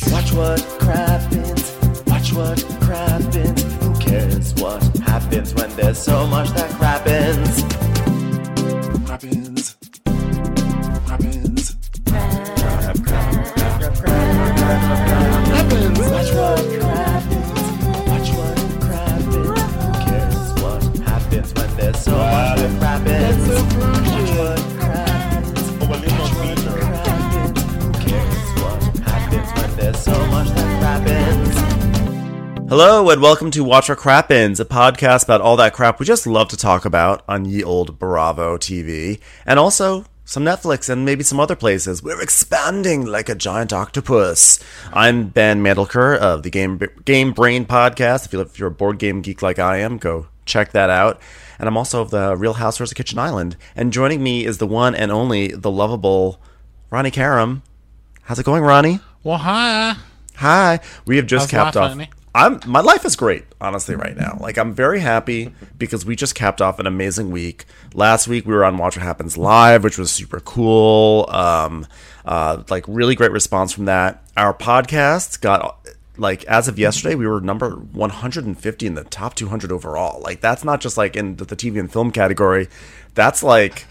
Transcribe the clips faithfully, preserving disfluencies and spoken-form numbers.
Watch what crappens, watch what crappens. Who cares what happens when there's so much that crappens? Crappens, crappens. Crap, crap, crap, crap, crap, crappens. Watch what crappens, watch what crappens. Who cares what happens when there's so much that crappens? Watch what crappens, watch what crappens. Who cares what happens when there's so much that crappens? Hello and welcome to Watch What Crappens, a podcast about all that crap we just love to talk about on ye old Bravo T V, and also some Netflix and maybe some other places. We're expanding like a giant octopus. I'm Ben Mandelker of the Game Game Brain podcast. If, you, if you're a board game geek like I am, go check that out. And I'm also of the Real Housewives of Kitchen Island. And joining me is the one and only, the lovable Ronnie Karam. How's it going, Ronnie? Well, hi. Hi. We have just How's capped life, off. honey? I'm my life is great, honestly, right now. Like, I'm very happy because we just capped off an amazing week. Last week we were on Watch What Happens Live, which was super cool. Um, uh, like really great response from that. Our podcast got, like, as of yesterday, we were number one hundred fifty in the top two hundred overall. Like, that's not just like in the, the T V and film category. That's like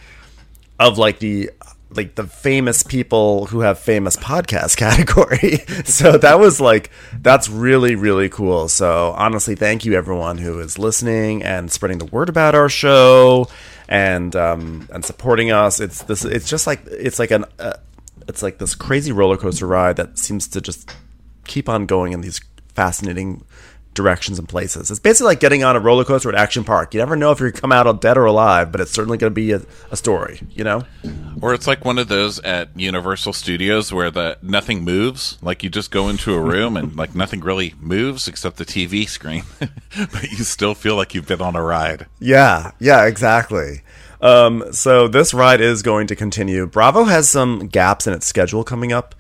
of like the like the famous people who have famous podcast category. So that was like, that's really, really cool. So honestly, thank you everyone who is listening and spreading the word about our show and, um, and supporting us. It's this, it's just like, it's like an, uh, it's like this crazy roller coaster ride that seems to just keep on going in these fascinating directions and places. It's basically like getting on a roller coaster at Action Park. You never know if you're going to come out dead or alive, but it's certainly going to be a, a story, you know? Or it's like one of those at Universal Studios where the nothing moves. Like you just go into a room and like nothing really moves except the T V screen, but you still feel like you've been on a ride. Yeah, yeah, exactly. Um, so this ride is going to continue. Bravo has some gaps in its schedule coming up.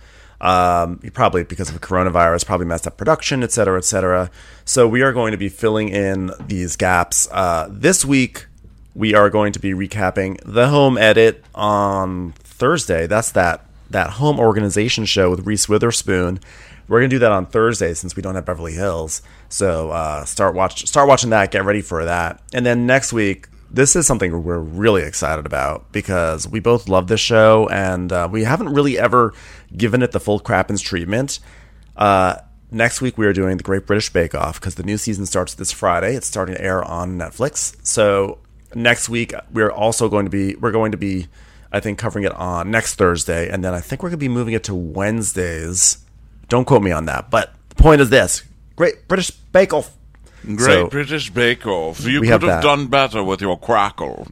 Um, probably because of coronavirus, probably messed up production, et cetera, et cetera. So we are going to be filling in these gaps. Uh, this week, we are going to be recapping The Home Edit on Thursday. That's that that home organization show with Reese Witherspoon. We're going to do that on Thursday since we don't have Beverly Hills. So uh, start watch start watching that. Get ready for that. And then next week, this is something we're really excited about because we both love this show and uh, we haven't really ever given it the full Crappens treatment. Uh, next week we are doing the Great British Bake Off because the new season starts this Friday. It's starting to air on Netflix. So next week we're also going to be we're going to be I think covering it on next Thursday, and then I think we're going to be moving it to Wednesdays. Don't quote me on that, but the point is this: Great British Bake Off. Great So, British Bake Off. You we could have have that. done better with your crackle.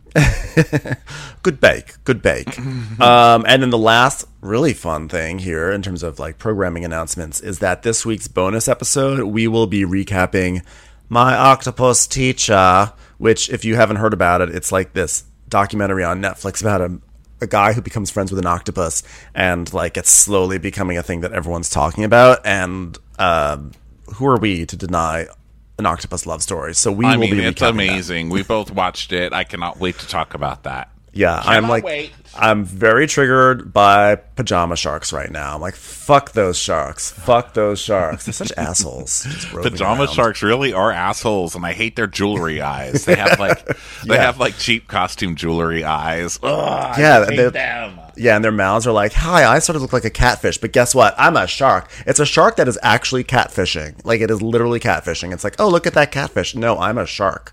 Good bake, good bake. um, and then the last really fun thing here in terms of like programming announcements is that this week's bonus episode, we will be recapping My Octopus Teacher, which if you haven't heard about it, it's like this documentary on Netflix about a, a guy who becomes friends with an octopus and like it's slowly becoming a thing that everyone's talking about. And uh, who are we to deny an octopus love story? So we I will mean, be it's recapping amazing. We both watched it. I cannot wait to talk about that. that. Yeah, I'm Cannot like, wait. I'm very triggered by pajama sharks right now. I'm like, fuck those sharks. Fuck those sharks. They're such assholes. Just roving Pajama around. sharks really are assholes, and I hate their jewelry eyes. They have like they Yeah. have like cheap costume jewelry eyes. Ugh, Yeah, I hate they're- them. Yeah, and their mouths are like, hi, I sort of look like a catfish, but guess what? I'm a shark. It's a shark that is actually catfishing. Like, it is literally catfishing. It's like, oh, look at that catfish. No, I'm a shark.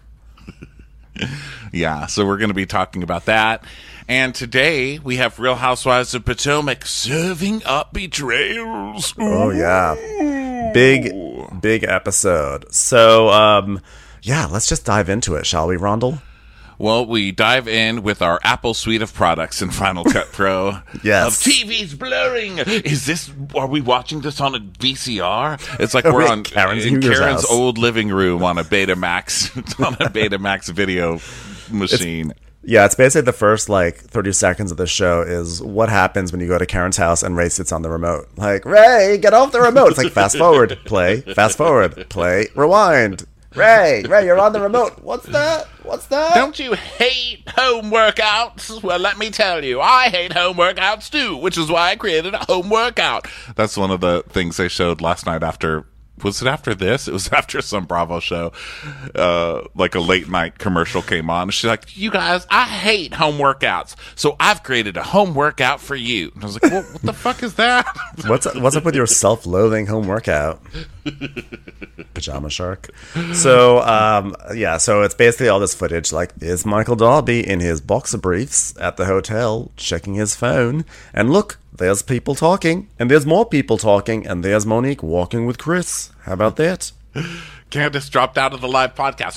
Yeah, so we're going to be talking about that. And today we have Real Housewives of Potomac serving up betrayals. Oh, yeah. Big, big episode. So, um, yeah, let's just dive into it, shall we, Rondell? Well, we dive in with our Apple suite of products in Final Cut Pro. Yes. Of T V's blurring. Is this, are we watching this on a V C R? It's like Are we're we on at Karen's in New Year's Karen's house? old living room on a Betamax, on a Betamax video machine. Yeah, it's basically the first, like, thirty seconds of the show is what happens when you go to Karen's house and Ray sits on the remote. Like, Ray, get off the remote. It's like, fast forward, play, fast forward, play, rewind. Ray, Ray, you're on the remote. What's that? What's that? Don't you hate home workouts? Well, let me tell you, I hate home workouts too, which is why I created a home workout. That's one of the things they showed last night after, was it after this? It was after some Bravo show, uh, like a late night commercial came on. She's like, you guys, I hate home workouts, so I've created a home workout for you. And I was like, well, what the fuck is that? What's what's up with your self-loathing home workout? Pajama shark. So, um, yeah, so it's basically all this footage. Like, is Michael Darby in his boxer briefs at the hotel checking his phone? And look, there's people talking, and there's more people talking, and there's Monique walking with Chris. How about that? Candace dropped out of the live podcast.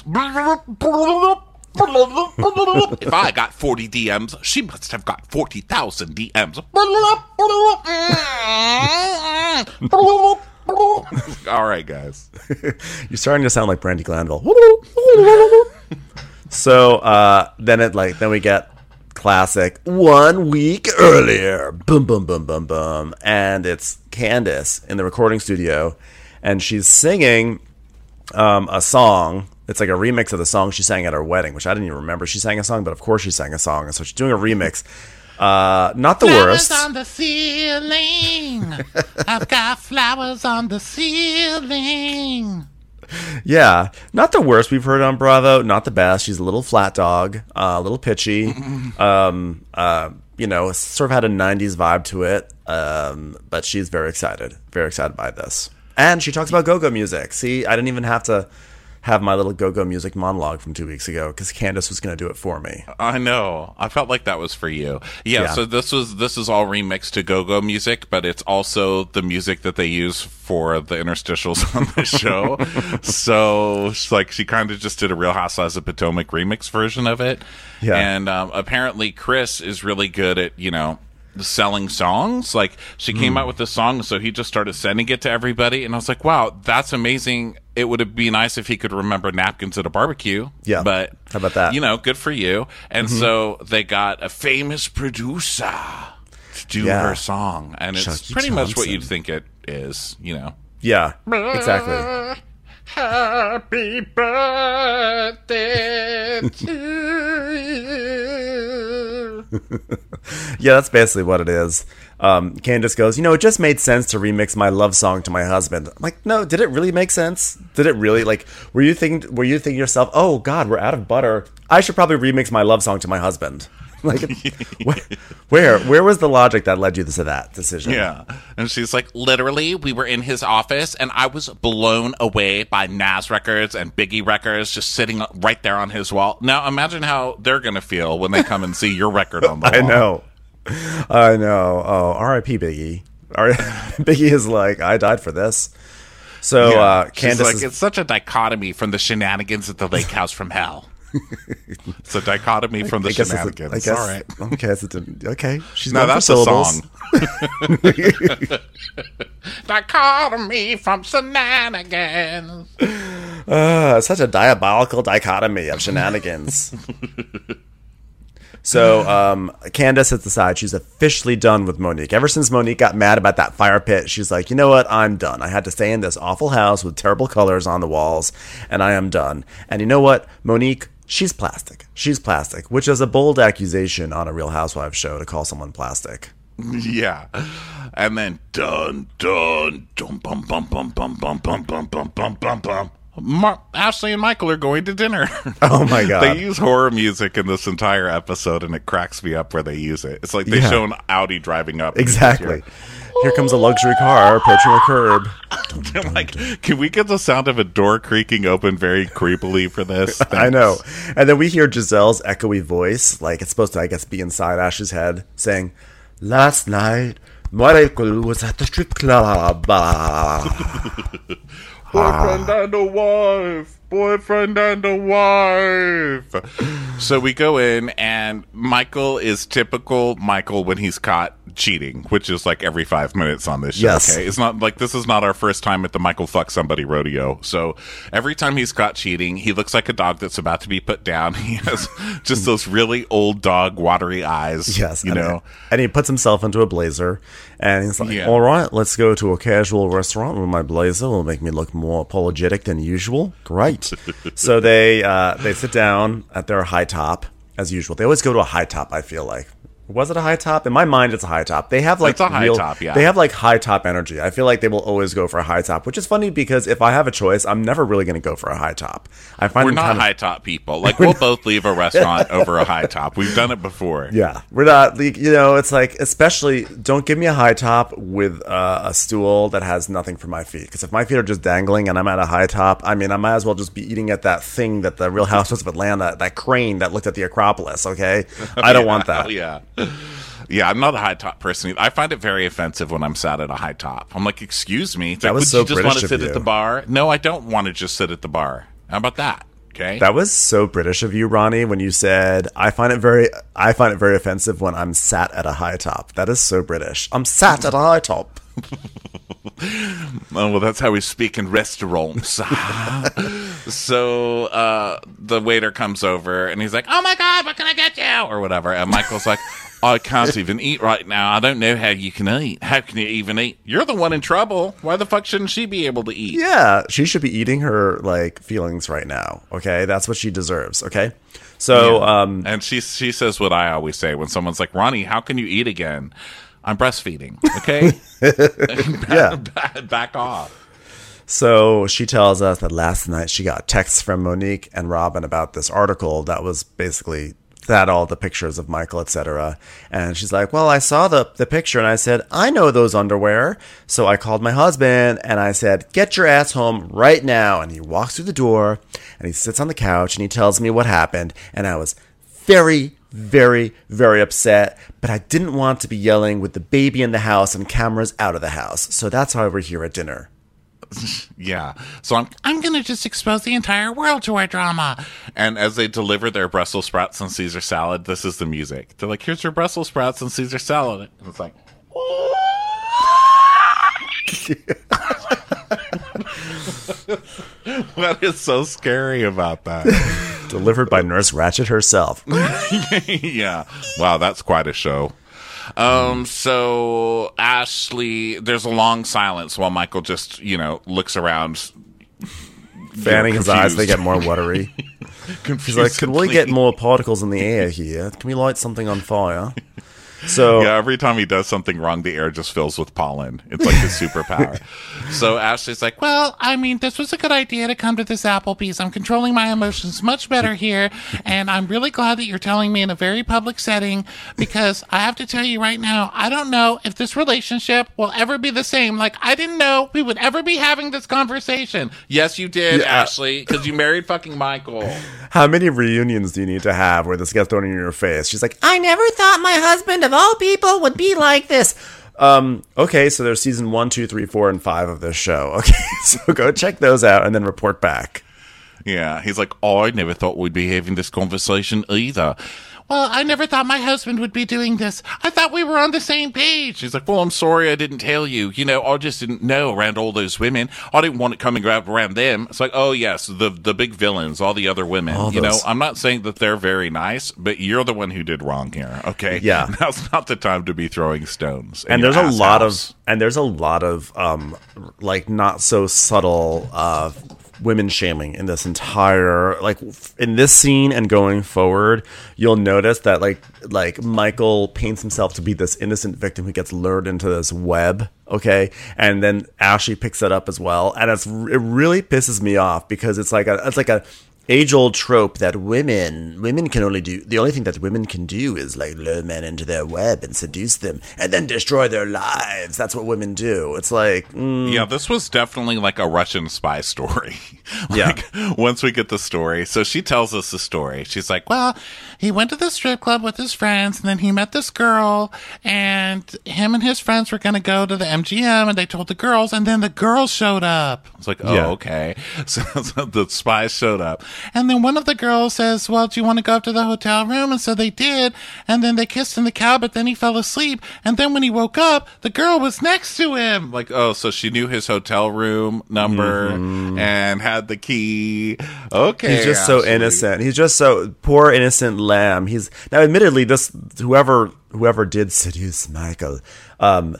If I got forty D Ms, she must have got forty thousand D Ms. All right, guys. You're starting to sound like Brandy Glanville. So uh, then it like then we get classic one week earlier. Boom, boom, boom, boom, boom, and it's Candace in the recording studio, and she's singing um, a song. It's like a remix of the song she sang at her wedding, which I didn't even remember. She sang a song, but of course she sang a song, and so she's doing a remix. Uh, not the flowers worst. On the ceiling. I've got flowers on the ceiling. Yeah, not the worst we've heard on Bravo. Not the best. She's a little flat dog, uh, a little pitchy. Um, uh, you know, sort of had a nineties vibe to it. Um, but she's very excited, very excited by this. And she talks about go-go music. See, I didn't even have to have my little go-go music monologue from two weeks ago because Candace was going to do it for me. I know. I felt like that was for you. Yeah, yeah. So this was this is all remixed to go-go music, but it's also the music that they use for the interstitials on the show. So it's like she kind of just did a Real Housewives of Potomac remix version of it. Yeah. And um, apparently Chris is really good at, you know, selling songs. Like she came mm. out with this song, so he just started sending it to everybody, and I was like, wow, that's amazing. It would be nice if he could remember napkins at a barbecue. Yeah, but how about that? You know, good for you. And mm-hmm. so they got a famous producer to do yeah. her song, and it's Chucky pretty Thompson. Much what you'd think it is, you know. Yeah, exactly. Happy birthday to you. Yeah, that's basically what it is. Um, Candace goes, you know, it just made sense to remix my love song to my husband. I'm like, no, did it really make sense? Did it really? Like, were you thinking, were you thinking to yourself, oh God, we're out of butter. I should probably remix my love song to my husband. Like, where, where, where was the logic that led you to that decision? Yeah. And she's like, literally, we were in his office and I was blown away by Nas records and Biggie records just sitting right there on his wall. Now, imagine how they're going to feel when they come and see your record on the wall. I know. I know. Oh, R I P Biggie. R- Biggie is like, I died for this. So, yeah. uh, Candace like, is- it's such a dichotomy from the shenanigans at the lake house from hell. It's a dichotomy from the I shenanigans. I guess, all right. Okay, it's a, okay. She's no, that's a song. Dichotomy from shenanigans. Uh, such a diabolical dichotomy of shenanigans. So, um, Candace has decided she's officially done with Monique. Ever since Monique got mad about that fire pit, she's like, you know what? I'm done. I had to stay in this awful house with terrible colors on the walls, and I am done. And you know what? Monique, she's plastic. She's plastic, which is a bold accusation on a Real Housewives show to call someone plastic. Yeah. And then dun, dun, dun, bum, bum, bum, bum, bum, bum, bum, bum, bum, bum, bum. Mar- Ashley and Michael are going to dinner. Oh my God. They use horror music in this entire episode, and it cracks me up where they use it. It's like they yeah. show an Audi driving up. Exactly. Here comes a luxury car approaching a curb. I'm like, can we get the sound of a door creaking open very creepily for this? Thanks. I know. And then we hear Giselle's echoey voice, like it's supposed to, I guess, be inside Ash's head, saying, last night, Michael was at the strip club. Boyfriend and a wife. Boyfriend and a wife. So we go in, and Michael is typical Michael when he's caught cheating, which is like every five minutes on this show. Yes. Okay, it's not like this is not our first time at the Michael fuck somebody rodeo. So every time he's caught cheating, he looks like a dog that's about to be put down. He has just those really old dog watery eyes. Yes, you and, know. And he puts himself into a blazer, and he's like, yeah. all right, let's go to a casual restaurant with my blazer. Will make me look more apologetic than usual. Great. right. So they uh, they sit down at their high top as usual. They always go to a high top. I feel like. Was it a high top? In my mind, it's a high top. They have like It's a high real, top, yeah. They have like high top energy. I feel like they will always go for a high top, which is funny because if I have a choice, I'm never really going to go for a high top. I find We're them not kind of, high top people. Like, we'll both leave a restaurant over a high top. We've done it before. Yeah, we're not. like, You know, it's like especially don't give me a high top with uh, a stool that has nothing for my feet. Because if my feet are just dangling and I'm at a high top, I mean, I might as well just be eating at that thing that the Real Housewives of Atlanta, that crane that looked at the Acropolis. Okay, I don't Yeah, want that. Yeah. Yeah, I'm not a high top person. I find it very offensive when I'm sat at a high top. I'm like, excuse me. It's That like, was would so you just British want to of sit you. at the bar? No, I don't want to just sit at the bar. How about that? Okay. That was so British of you, Ronnie, when you said, "I find it very, I find it very offensive when I'm sat at a high top." That is so British. I'm sat at a high top. Oh, well, that's how we speak in restaurants. So uh, the waiter comes over and he's like, "Oh my God, what can I get you?" Or whatever. And Michael's like, "I can't even eat right now. I don't know how you can eat. How can you even eat? You're the one in trouble. Why the fuck shouldn't she be able to eat?" Yeah, she should be eating her like feelings right now. Okay, that's what she deserves. Okay, so Yeah. um, And she she says what I always say when someone's like, "Ronnie, how can you eat again?" I'm breastfeeding. Okay, yeah. back, back off. So she tells us that last night she got texts from Monique and Robin about this article that was basically that all the pictures of Michael, et cetera. And she's like, "Well, I saw the the picture and I said, I know those underwear." So I called my husband and I said, "Get your ass home right now." And he walks through the door and he sits on the couch and he tells me what happened. And I was very, very, very upset, but I didn't want to be yelling with the baby in the house and cameras out of the house. So that's why we're here at dinner. Yeah. So I'm I'm gonna just expose the entire world to our drama. And as they deliver their Brussels sprouts and Caesar salad, this is the music. They're like, "Here's your Brussels sprouts and Caesar salad." And it's like, what is so scary about that? Delivered by Nurse Ratched herself. Yeah. Wow, that's quite a show. Um, so Ashley, there's a long silence while Michael just, you know, looks around. Fanning his eyes, they confused. get more watery. Confused He's like, "Could we and get clean." more particles in the air here? Can we light something on fire?" So Yeah, every time he does something wrong, the air just fills with pollen. It's like his superpower. So Ashley's like, Well, I mean, this was a good idea to come to this Applebee's. I'm controlling my emotions much better here, and I'm really glad that you're telling me in a very public setting, because I have to tell you right now, I don't know if this relationship will ever be the same. Like, I didn't know we would ever be having this conversation. "Yes, you did, Yeah. Ashley, because you married fucking Michael." how many reunions do you need to have where this gets thrown in your face? She's like, I never thought my husband of all people would be like this. um, okay, so there's season one, two, three, four, and five of this show. Okay, so go check those out and then report back. Yeah, he's like, "Oh, I never thought we'd be having this conversation either." Well, I never thought my husband would be doing this. I thought we were on the same page. She's like, "Well, I'm sorry I didn't tell you. You know, I just didn't know around all those women. I didn't want it coming around around them." It's like, "Oh, yes, the the big villains, all the other women. All you know, those- I'm not saying that they're very nice, but you're the one who did wrong here, okay? Yeah. Now's not the time to be throwing stones. in And your there's a ass lot house. of and there's a lot of um like not so subtle uh women shaming in this entire like f- in this scene and going forward. You'll notice that like like Michael paints himself to be this innocent victim who gets lured into this web, okay, and then Ashley picks it up as well, and it's it really pisses me off because it's like a it's like a age-old trope that women women can only do the only thing that women can do is like lure men into their web and seduce them and then destroy their lives. That's what women do. It's like mm, Yeah, this was definitely like a Russian spy story. Yeah. Like, once we get the story. So she tells us the story. She's like, "Well, Well, he went to the strip club with his friends, and then he met this girl, and him and his friends were going to go to the M G M, and they told the girls, and then the girls showed up. it's like, oh, Yeah. okay." So, so the spies showed up. And then one of the girls says, well, do you want to go up to the hotel room? And so they did. And then they kissed in the cab, but then he fell asleep. And then when he woke up, the girl was next to him. Like, oh, so she knew his hotel room number and had the key. Okay. he's just so Ashley. innocent. He's just so poor innocent lamb. He's now admittedly this whoever whoever did seduce Michael um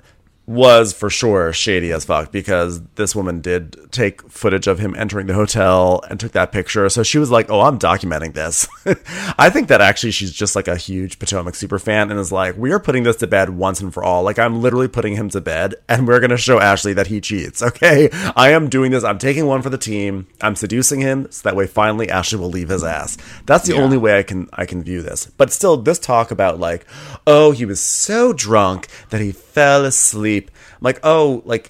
was for sure shady as fuck, because this woman did take footage of him entering the hotel and took that picture. So she was like, oh, I'm documenting this. I think that actually she's just like a huge Potomac super fan and is like, we are putting this to bed once and for all. Like, I'm literally putting him to bed and we're going to show Ashley that he cheats. Okay. I am doing this. I'm taking one for the team. I'm seducing him so that way finally Ashley will leave his ass. That's the Yeah. only way I can, I can view this. But still, this talk about like, oh, he was so drunk that he fell asleep. I'm like, oh, like,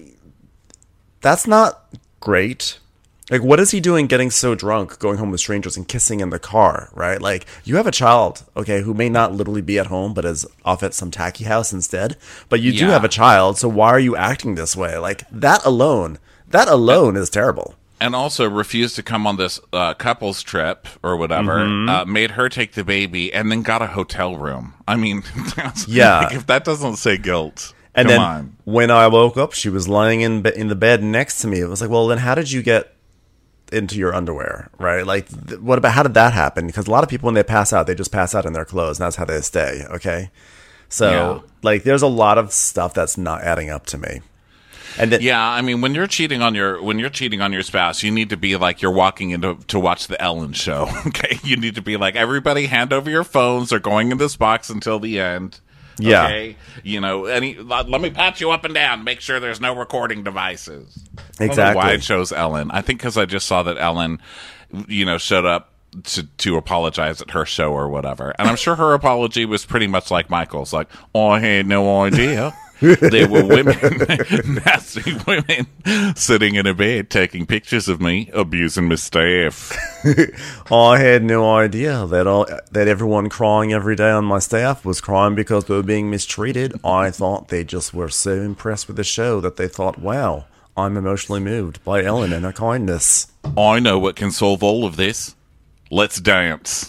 that's not great. Like, what is he doing getting so drunk, going home with strangers and kissing in the car, right? Like, you have a child, okay, who may not literally be at home, but is off at some tacky house instead. But you do Yeah. have a child, so why are you acting this way? Like, that alone, that alone is terrible. And also refused to come on this uh, couples trip or whatever. Mm-hmm. Uh, made her take the baby and then got a hotel room. I mean, that's, Yeah. like, if that doesn't say guilt, And come then on. when I woke up, she was lying in be- in the bed next to me. It was like, well, then how did you get into your underwear, right? Like, th- what about how did that happen? Because a lot of people, when they pass out, they just pass out in their clothes, and that's how they stay. Okay, so Yeah. like, there's a lot of stuff that's not adding up to me. And then, Yeah, I mean, when you're cheating on your when you're cheating on your spouse, you need to be like you're walking into to watch the Ellen show. Okay, you need to be like, everybody, hand over your phones. They're going in this box until the end. Yeah. Okay, you know, any let let me pat you up and down. Make sure there's no recording devices. I don't know Exactly. why I chose Ellen. I think because I just saw that Ellen, you know, showed up to to apologize at her show or whatever, and I'm sure her apology was pretty much like Michael's. Like, oh, I had no idea. There were women, nasty women, sitting in a bed taking pictures of me abusing my staff. I had no idea that all that everyone crying every day on my staff was crying because they were being mistreated. I thought they just were so impressed with the show that they thought, wow, I'm emotionally moved by Ellen and her kindness. I know what can solve all of this. Let's dance.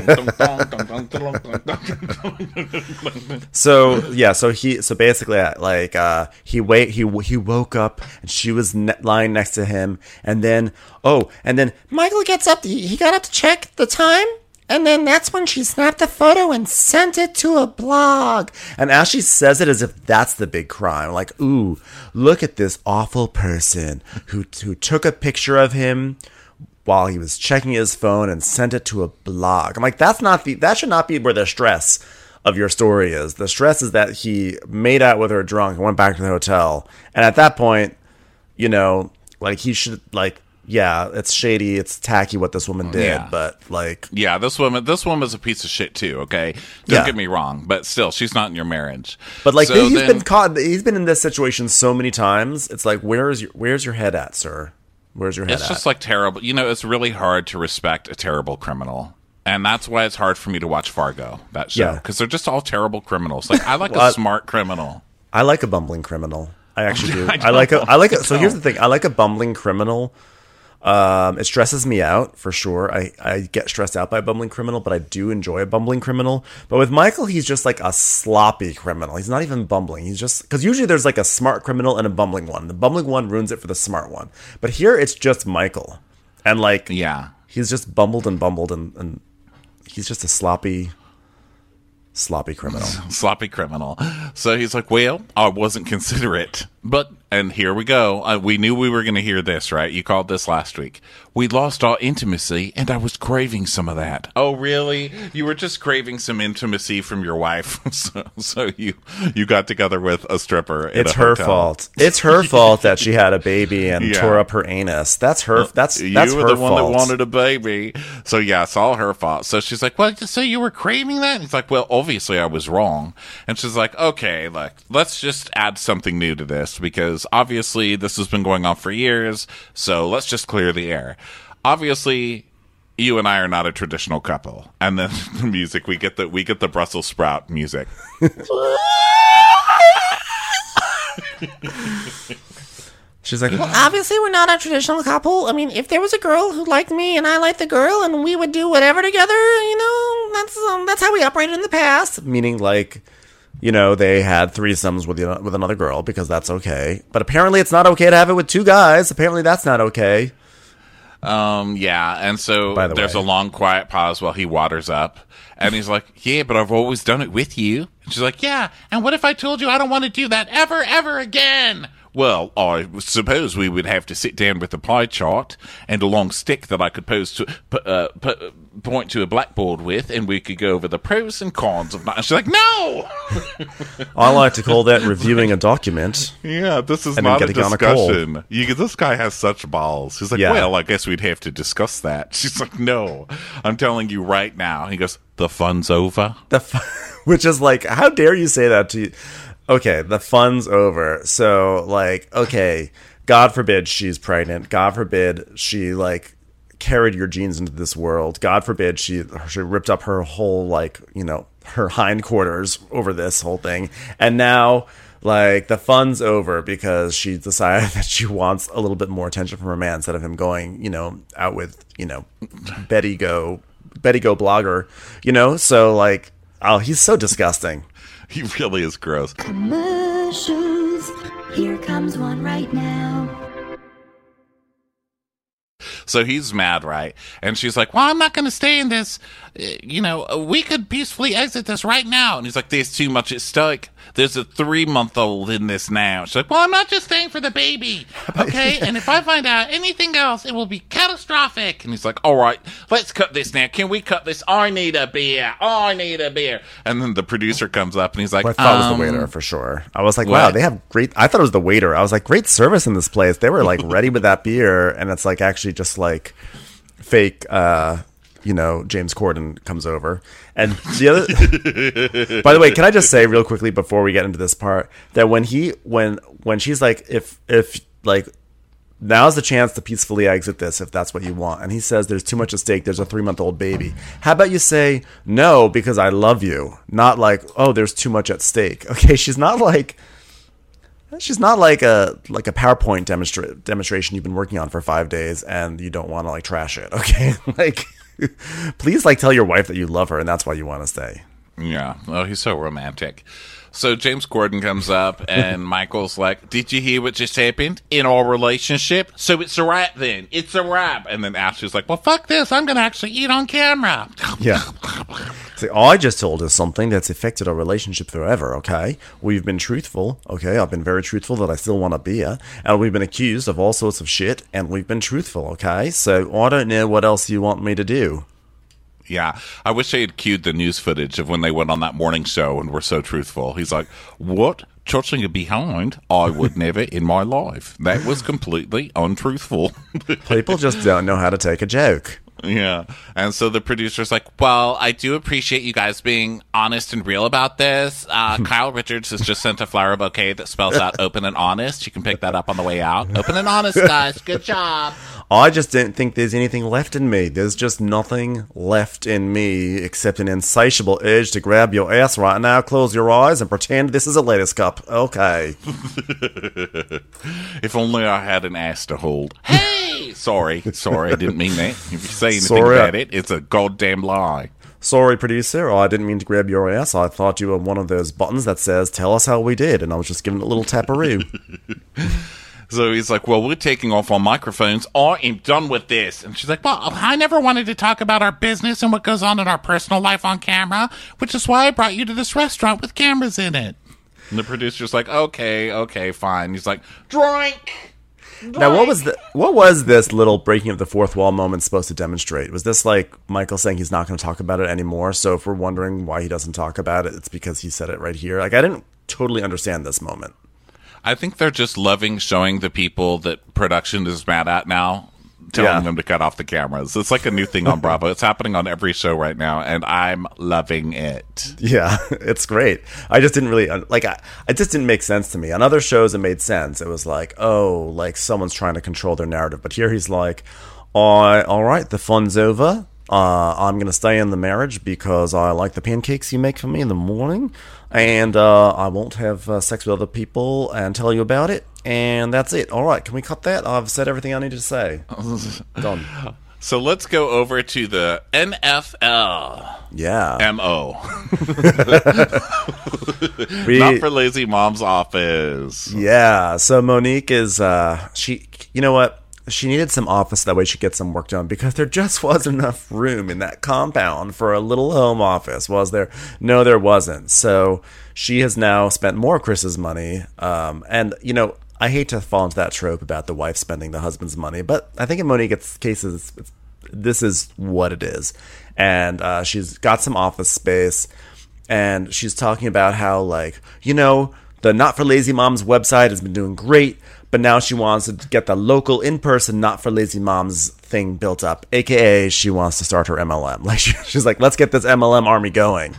So yeah, so he so basically uh, like uh, he wait he he woke up and she was ne- lying next to him, and then oh and then Michael gets up. He he got up to check the time, and then that's when she snapped a photo and sent it to a blog. and Ashley says it as if that's the big crime. Like, ooh, look at this awful person who who took a picture of him while he was checking his phone and sent it to a blog. I'm like, that's not the that should not be where the stress of your story is. The stress is that he made out with her drunk and went back to the hotel. And at that point, you know, like, he should, like, yeah, it's shady, it's tacky what this woman did, Yeah. but like, Yeah, this woman, this woman's a piece of shit too. Okay, don't Yeah. get me wrong, but still, she's not in your marriage. but like, So he's then- been caught. He's been in this situation so many times. It's like, where's your where's your head at, sir? Where's your head It's at? just like terrible. You know, it's really hard to respect a terrible criminal. And that's why it's hard for me to watch Fargo, that show. Yeah. Because they're just all terrible criminals. Like, I like Well, I- a smart criminal. I like a bumbling criminal. I actually do. I I, like a. don't. I like a. I So here's the don't. thing. I like a bumbling criminal. Um, it stresses me out for sure. I, I get stressed out by a bumbling criminal, but I do enjoy a bumbling criminal. But with Michael, he's just like a sloppy criminal. He's not even bumbling. He's just because usually there's like a smart criminal and a bumbling one. The bumbling one ruins it for the smart one. But here it's just Michael, and like Yeah. he's just bumbled and bumbled and, and he's just a sloppy, sloppy criminal. Sloppy criminal. So he's like, well, I wasn't considerate. But, and here we go. Uh, we knew we were going to hear this, right? You called this last week. We lost our intimacy, and I was craving some of that. Oh, really? You were just craving some intimacy from your wife. so, so you you got together with a stripper. in It's a her hotel. fault. It's her fault that she had a baby and Yeah. tore up her anus. That's her. That's You that's were her the one fault. that wanted a baby. So, yeah, it's all her fault. So she's like, well, so you were craving that? And he's like, well, obviously I was wrong. And she's like, okay, like, let's just add something new to this because obviously this has been going on for years. So let's just clear the air. Obviously, you and I are not a traditional couple. And then the music, we get the we get the Brussels sprout music. She's like, Obviously, we're not a traditional couple. I mean, if there was a girl who liked me and I liked the girl and we would do whatever together, you know, that's um, that's how we operated in the past. meaning like, you know, they had threesomes with you with another girl because that's okay. But apparently, it's not okay to have it with two guys. Apparently, that's not okay. Um, yeah, and so By the there's way. a long quiet pause while he waters up, And he's like, yeah, but I've always done it with you. And she's like, yeah. Yeah, and what if I told you I don't want to do that ever, ever again? Well, I suppose we would have to sit down with a pie chart and a long stick that I could pose to uh, p- point to a blackboard with, and we could go over the pros and cons of. And she's like, "No." I like to call that reviewing a document. Yeah, this is And then not a getting on a call. discussion. You, this guy has such balls. He's like, Yeah. "Well, I guess we'd have to discuss that." She's like, "No, I'm telling you right now." He goes, "The fun's over." The f- which is like, how dare you say that to you? Okay, the fun's over. So, like, okay, God forbid she's pregnant. God forbid she, like, carried your genes into this world. God forbid she, she ripped up her whole, like, you know, her hindquarters over this whole thing. And now, like, the fun's over because she decided that she wants a little bit more attention from her man instead of him going, you know, out with, you know, Betty Go, Betty Go blogger, you know? So, like, oh, he's so disgusting. He really is gross. Commercials. Here comes one right now. So he's mad, right? And she's like, Well, I'm not going to stay in this. Uh, You know, we could peacefully exit this right now. and he's like, there's too much at stake. There's a three-month-old in this now. She's like, Well, I'm not just staying for the baby, okay? And if I find out anything else, it will be catastrophic. and he's like, all right, let's cut this now. Can we cut this? I need a beer. I need a beer. And then the producer comes up, and he's like, Well, I thought it was um, the waiter for sure. I was like, wow, what? they have great. I thought it was the waiter. I was like, great service in this place. They were like ready with that beer, and it's like actually just like fake. uh You know, James Corden comes over, and the other. By the way, can I just say real quickly before we get into this part that when he when when she's like, if if like. Now's the chance to peacefully exit this if that's what you want. And he says there's too much at stake. There's a three-month-old baby. How about you say, no, because I love you. Not like, oh, there's too much at stake. Okay, she's not like... She's not like a like a PowerPoint demonstra- demonstration you've been working on for five days and you don't want to like trash it. Okay, like please like tell your wife that you love her and that's why you want to stay. yeah. Oh, he's so romantic. So James Corden comes up, and Michael's like, did you hear what just happened in our relationship? So it's a wrap then. It's a wrap. And then Ashley's like, well, Well, fuck this. I'm going to actually eat on camera. Yeah. See, all I just told is something that's affected our relationship forever, okay? We've been truthful, okay? I've been very truthful that I still want a beer. And we've been accused of all sorts of shit, and we've been truthful, okay? So I don't know what else you want me to do. yeah. I wish they had cued the news footage of when they went on that morning show and were so truthful. He's like, what? Touching a behind? I would never in my life. That was completely untruthful. People just don't know how to take a joke. Yeah. And so the producer's like, well, I do appreciate you guys being honest and real about this. Uh, Kyle Richards has just sent a flower bouquet that spells out open and honest. You can pick that up on the way out. Open and honest, guys. Good job. I just don't think there's anything left in me. There's just nothing left in me except an insatiable urge to grab your ass right now, close your eyes, and pretend this is a lettuce cup. Okay. If only I had an ass to hold. Hey! Sorry. Sorry, I didn't mean that. If you say anything Sorry. about it, it's a goddamn lie. Sorry, producer. I didn't mean to grab your ass. I thought you were one of those buttons that says, tell us how we did, and I was just giving it a little taparoo. So he's like, well, we're taking off our microphones. I am done with this. And she's like, well, Well, I never wanted to talk about our business and what goes on in our personal life on camera, which is why I brought you to this restaurant with cameras in it. and the producer's like, okay, okay, fine. He's like, drink. Now, what was the what was this little breaking of the fourth wall moment supposed to demonstrate? Was this like Michael saying he's not going to talk about it anymore? So if we're wondering why he doesn't talk about it, it's because he said it right here. Like, I didn't totally understand this moment. I think they're just loving showing the people that production is mad at now, telling Yeah. them to cut off the cameras. It's like a new thing on Bravo. It's happening on every show right now, and I'm loving it. Yeah, it's great. I just didn't really like. I, it just didn't make sense to me. On other shows, it made sense. It was like, oh, like someone's trying to control their narrative. But here he's like, all all right, the fun's over. Uh, I'm gonna stay in the marriage because I like the pancakes you make for me in the morning, and uh, I won't have uh, sex with other people and tell you about it. And that's it. All right, can we cut that? I've said everything I need to say. Done. So let's go over to the N F L. Yeah. M O. We- Not for Lazy Mom's office. Yeah, so Monique is uh she you know what? she needed some office that way she could get some work done because there just wasn't enough room in that compound for a little home office, was there? No, there wasn't. So she has now spent more of Chris's money. Um, and, you know, I hate to fall into that trope about the wife spending the husband's money, but I think in Monique's cases, it's, this is what it is. And uh, she's got some office space, and she's talking about how, like, you know, the Not for Lazy Moms website has been doing great, but now she wants to get the local in-person Not for Lazy Moms thing built up, aka she wants to start her M L M. Like she, she's like, let's get this M L M army going.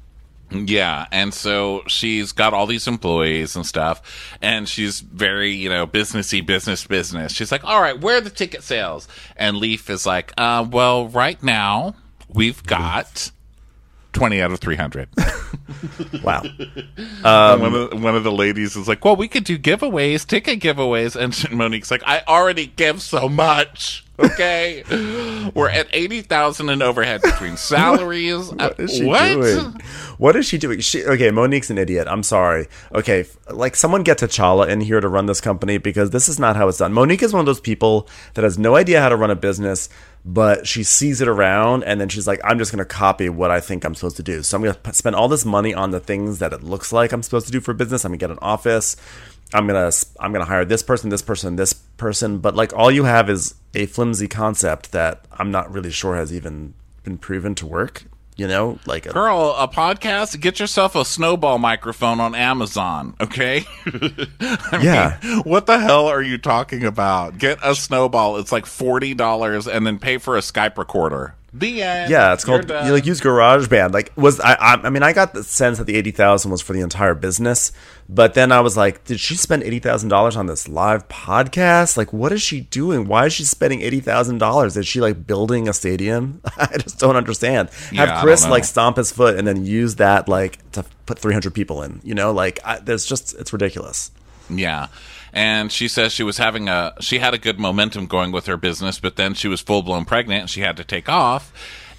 Yeah, and so she's got all these employees and stuff, and she's very, you know, businessy, business, business. She's like, all right, where are the ticket sales? And Leaf is like, uh, well, right now we've got twenty out of three hundred. Wow. Um, one, of the, one of the ladies is like, well, we could do giveaways, ticket giveaways. And Monique's like, I already give so much. Okay. We're at eighty thousand in overhead between salaries. What is she what? doing? What is she doing? She, okay, Monique's an idiot. I'm sorry. Okay, f- like someone get T'Challa in here to run this company because this is not how it's done. Monique is one of those people that has no idea how to run a business, but she sees it around and then she's like, I'm just going to copy what I think I'm supposed to do. So I'm going to p- spend all this money on the things that it looks like I'm supposed to do for business. I'm going to get an office. I'm going to I'm going to hire this person, this person, this person. But like all you have is a flimsy concept that I'm not really sure has even been proven to work. You know, like a, girl, a podcast. Get yourself a snowball microphone on Amazon, okay? I yeah. mean, what the hell are you talking about? Get a snowball. It's like forty dollars, and then pay for a Skype recorder. The end. Yeah, it's You're called done. you like use GarageBand. Like was I, I? I mean, I got the sense that the eighty thousand was for the entire business, but then I was like, did she spend eighty thousand dollars on this live podcast? Like, what is she doing? Why is she spending eighty thousand dollars? Is she like building a stadium? I just don't understand. Yeah, I Have don't Chris know. like stomp his foot and then use that like to put three hundred people in. You know, like I, there's just it's ridiculous. Yeah. And she says she was having a, she had a good momentum going with her business, but then she was full blown pregnant and she had to take off.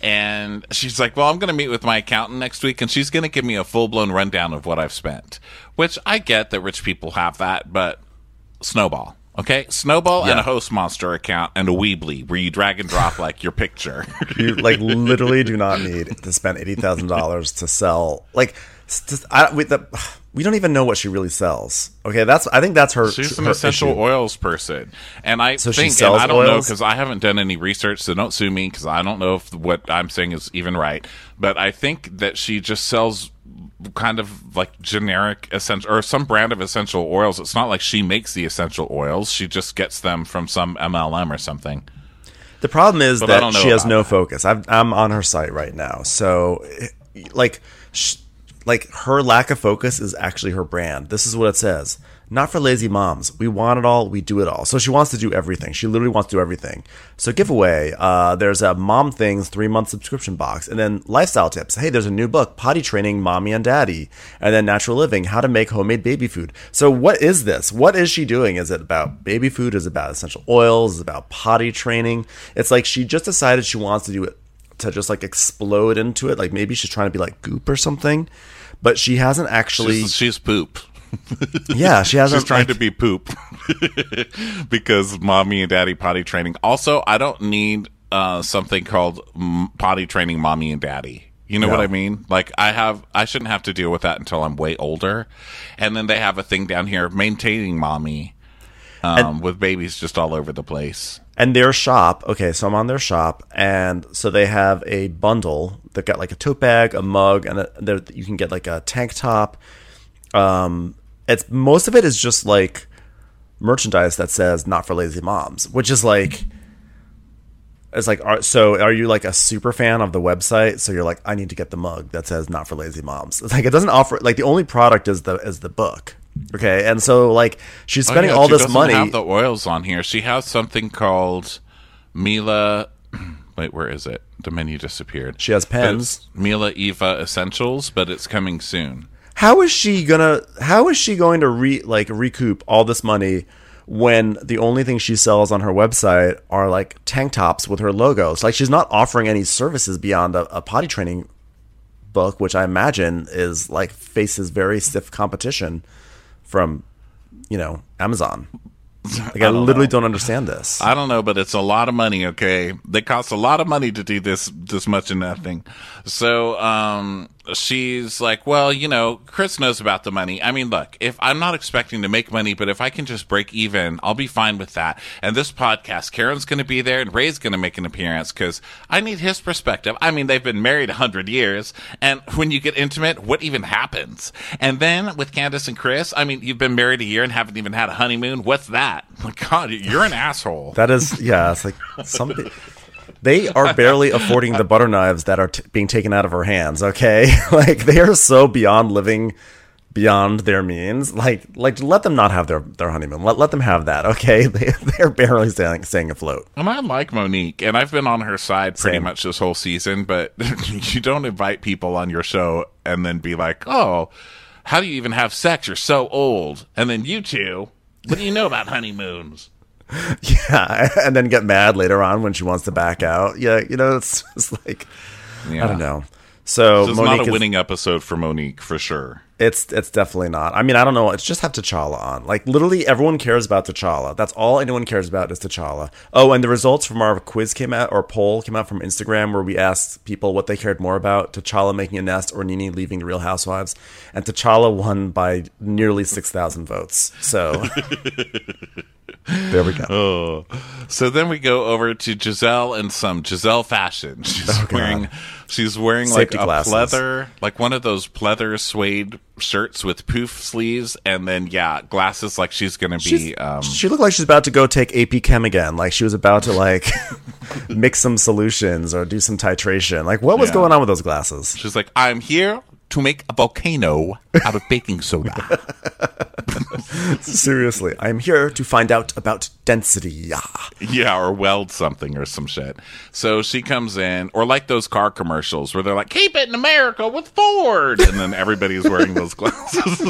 And she's like, well, I'm going to meet with my accountant next week and she's going to give me a full blown rundown of what I've spent, which I get that rich people have that, but Snowball. Okay, Snowball Yeah. and a Host Monster account and a Weebly where you drag and drop like your picture. You like literally do not need to spend eighty thousand dollars to sell like. Just, I, we, the, we don't even know what she really sells. Okay, that's I think that's her. She's an her essential issue. oils person, and I So she think, sells and I don't know oils? because I haven't done any research, so don't sue me because I don't know if what I'm saying is even right. But I think that she just sells kind of like generic essential or some brand of essential oils. It's not like she makes the essential oils; she just gets them from some M L M or something. The problem is But I that don't know she has about no that. focus. I've, I'm on her site right now, so like, sh- like her lack of focus is actually her brand. This is what it says: "Not for lazy moms. We want it all. We do it all." So she wants to do everything. She literally wants to do everything. So giveaway. Uh, there's a Mom Things three month subscription box, and then lifestyle tips. Hey, there's a new book: Potty Training Mommy and Daddy, and then Natural Living: How to Make Homemade Baby Food. So what is this? What is she doing? Is it about baby food? Is it about essential oils? Is it about potty training? It's like she just decided she wants to do it to just like explode into it. Like maybe she's trying to be like Goop or something, but she hasn't actually. She's, she's poop. Yeah, she hasn't. She's trying like- to be poop because mommy and daddy potty training. Also, I don't need uh, something called mm, potty training mommy and daddy. You know No. what I mean? Like I have, I shouldn't have to deal with that until I'm way older. And then they have a thing down here maintaining mommy um, with babies just all over the place. And their shop, okay, so I'm on their shop, and so they have a bundle. They've got like a tote bag, a mug, and a, there- you can get like a tank top. Um, it's most of it is just like merchandise that says "Not for Lazy Moms," which is like, it's like, are, so are you like a super fan of the website? So you're like, I need to get the mug that says "Not for Lazy Moms." It's like it doesn't offer like the only product is the is the book. Okay, and so like she's spending Oh, yeah, all she this doesn't money. have the oils on here. She has something called Mila. Wait, where is it? The menu disappeared. She has But pens. it's Mila Eva Essentials, but it's coming soon. How is she gonna? How is she going to re like recoup all this money when the only thing she sells on her website are like tank tops with her logos? Like she's not offering any services beyond a, a potty training book, which I imagine is like faces very stiff competition from, you know, Amazon. Like, I, I literally know. don't understand this. I don't know, but it's a lot of money, okay? They cost a lot of money to do this this much of nothing. So, um, she's like, well, you know, Chris knows about the money. I mean, look, if I'm not expecting to make money, but if I can just break even, I'll be fine with that. And this podcast, Karen's going to be there and Ray's going to make an appearance because I need his perspective. I mean, they've been married a hundred years. And when you get intimate, what even happens? And then with Candace and Chris, I mean, you've been married a year and haven't even had a honeymoon. What's that? My God, you're an asshole. That is, yeah, it's like something. They are barely affording the butter knives that are t- being taken out of her hands, okay? Like, they are so beyond living beyond their means. Like, like let them not have their, their honeymoon. Let let them have that, okay? They, they're barely staying, staying afloat. And I like Monique, and I've been on her side pretty Same. much this whole season, but you don't invite people on your show and then be like, oh, how do you even have sex? You're so old. And then you two, what do you know about honeymoons? Yeah, and then get mad later on when she wants to back out. Yeah, you know, it's just like, yeah. I don't know. So this is Monique not a winning is, episode for Monique, for sure. It's it's definitely not. I mean, I don't know. It's just have T'Challa on. Like, literally everyone cares about T'Challa. That's all anyone cares about is T'Challa. Oh, and the results from our quiz came out, or poll came out from Instagram, where we asked people what they cared more about, T'Challa making a nest or Nene leaving the Real Housewives. And T'Challa won by nearly six thousand votes. So... There we go. Oh, so then we go over to Giselle in some Giselle fashion. She's oh, wearing, she's wearing Safety like glasses. a pleather, like one of those pleather suede shirts with poof sleeves, and then yeah, glasses. Like she's gonna be. Um, she looked like she's about to go take A P Chem again. Like she was about to like mix some solutions or do some titration. Like what was yeah. going on with those glasses? She's like, I'm here to make a volcano out of baking soda. Seriously, I'm here to find out about density. Yeah. Yeah, or weld something or some shit. So she comes in, or like those car commercials where they're like, keep it in America with Ford. And then everybody's wearing those glasses.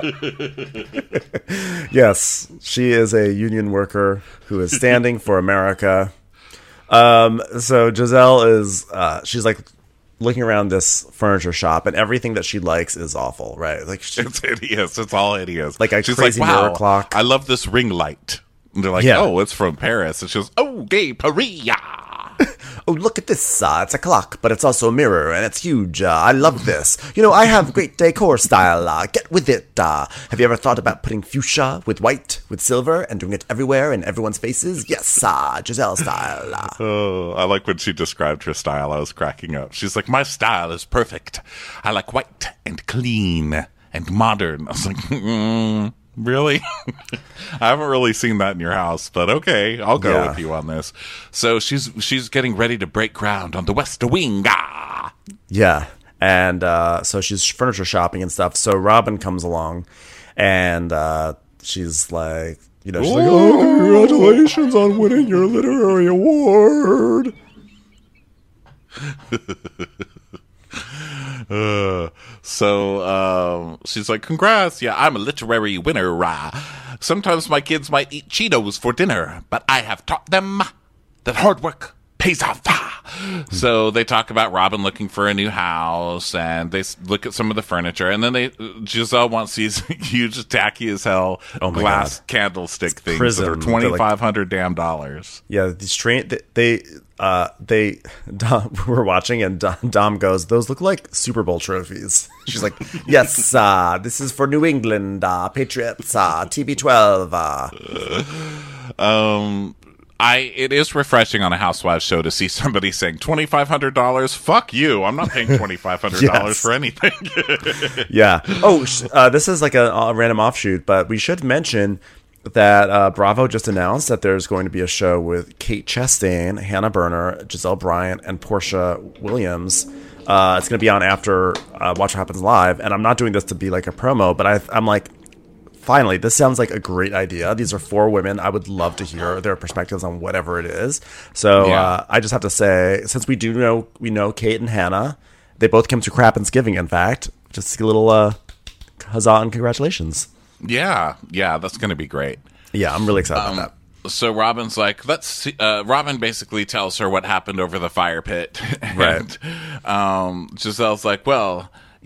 Yes, she is a union worker who is standing for America. Um, so Giselle is, uh, she's like, looking around this furniture shop, and everything that she likes is awful, right? Like she, it's hideous. It's all hideous. Like a She's crazy like, wow, mirror clock. I love this ring light. And they're like, yeah. oh, it's from Paris. And she goes, oh, gay Paris. Oh, look at this. Uh, it's a clock, but it's also a mirror, and it's huge. Uh, I love this. You know, I have great decor style. Uh, get with it. Uh, have you ever thought about putting fuchsia with white, with silver, and doing it everywhere in everyone's faces? Yes, uh, Giselle style. Uh. Oh, I like when she described her style. I was cracking up. She's like, my style is perfect. I like white and clean and modern. I was like, mm. Really? I haven't really seen that in your house, but okay, I'll go yeah. with you on this. So she's she's getting ready to break ground on the West Wing. Ah! Yeah, and uh, so she's furniture shopping and stuff. So Robin comes along, and uh, she's like, you know, she's Ooh. like, oh, congratulations on winning your literary award. Uh, so um, she's like, congrats, yeah, I'm a literary winner. Rah. Sometimes my kids might eat Cheetos for dinner, but I have taught them that hard work pays off. So they talk about Robin looking for a new house, and they look at some of the furniture, and then they Giselle wants these huge, tacky as hell oh my glass God. candlestick it's things prism. that are twenty-five hundred like, damn dollars. Yeah, these train they uh they Dom, we're watching, and Dom, Dom goes, those look like Super Bowl trophies. She's like, yes, uh, this is for New England uh, Patriots, uh, T B twelve. Uh. Um. I it is refreshing on a Housewives show to see somebody saying twenty-five hundred dollars. Fuck you! I'm not paying twenty-five hundred dollars yes. for anything. Yeah. Oh, uh, this is like a, a random offshoot, but we should mention that uh, Bravo just announced that there's going to be a show with Kate Chastain, Hannah Berner, Giselle Bryant, and Portia Williams. Uh, it's going to be on after uh, Watch What Happens Live, and I'm not doing this to be like a promo, but I, I'm like, finally, this sounds like a great idea. These are four women. I would love to hear their perspectives on whatever it is. So yeah. uh, I just have to say, since we do know we know Kate and Hannah, they both came to Crappensgiving, in fact. Just a little uh, huzzah and congratulations. Yeah, yeah, that's going to be great. Yeah, I'm really excited um, about that. So Robin's like, let's see. Uh, Robin basically tells her what happened over the fire pit. And, right. Um, Giselle's like, well,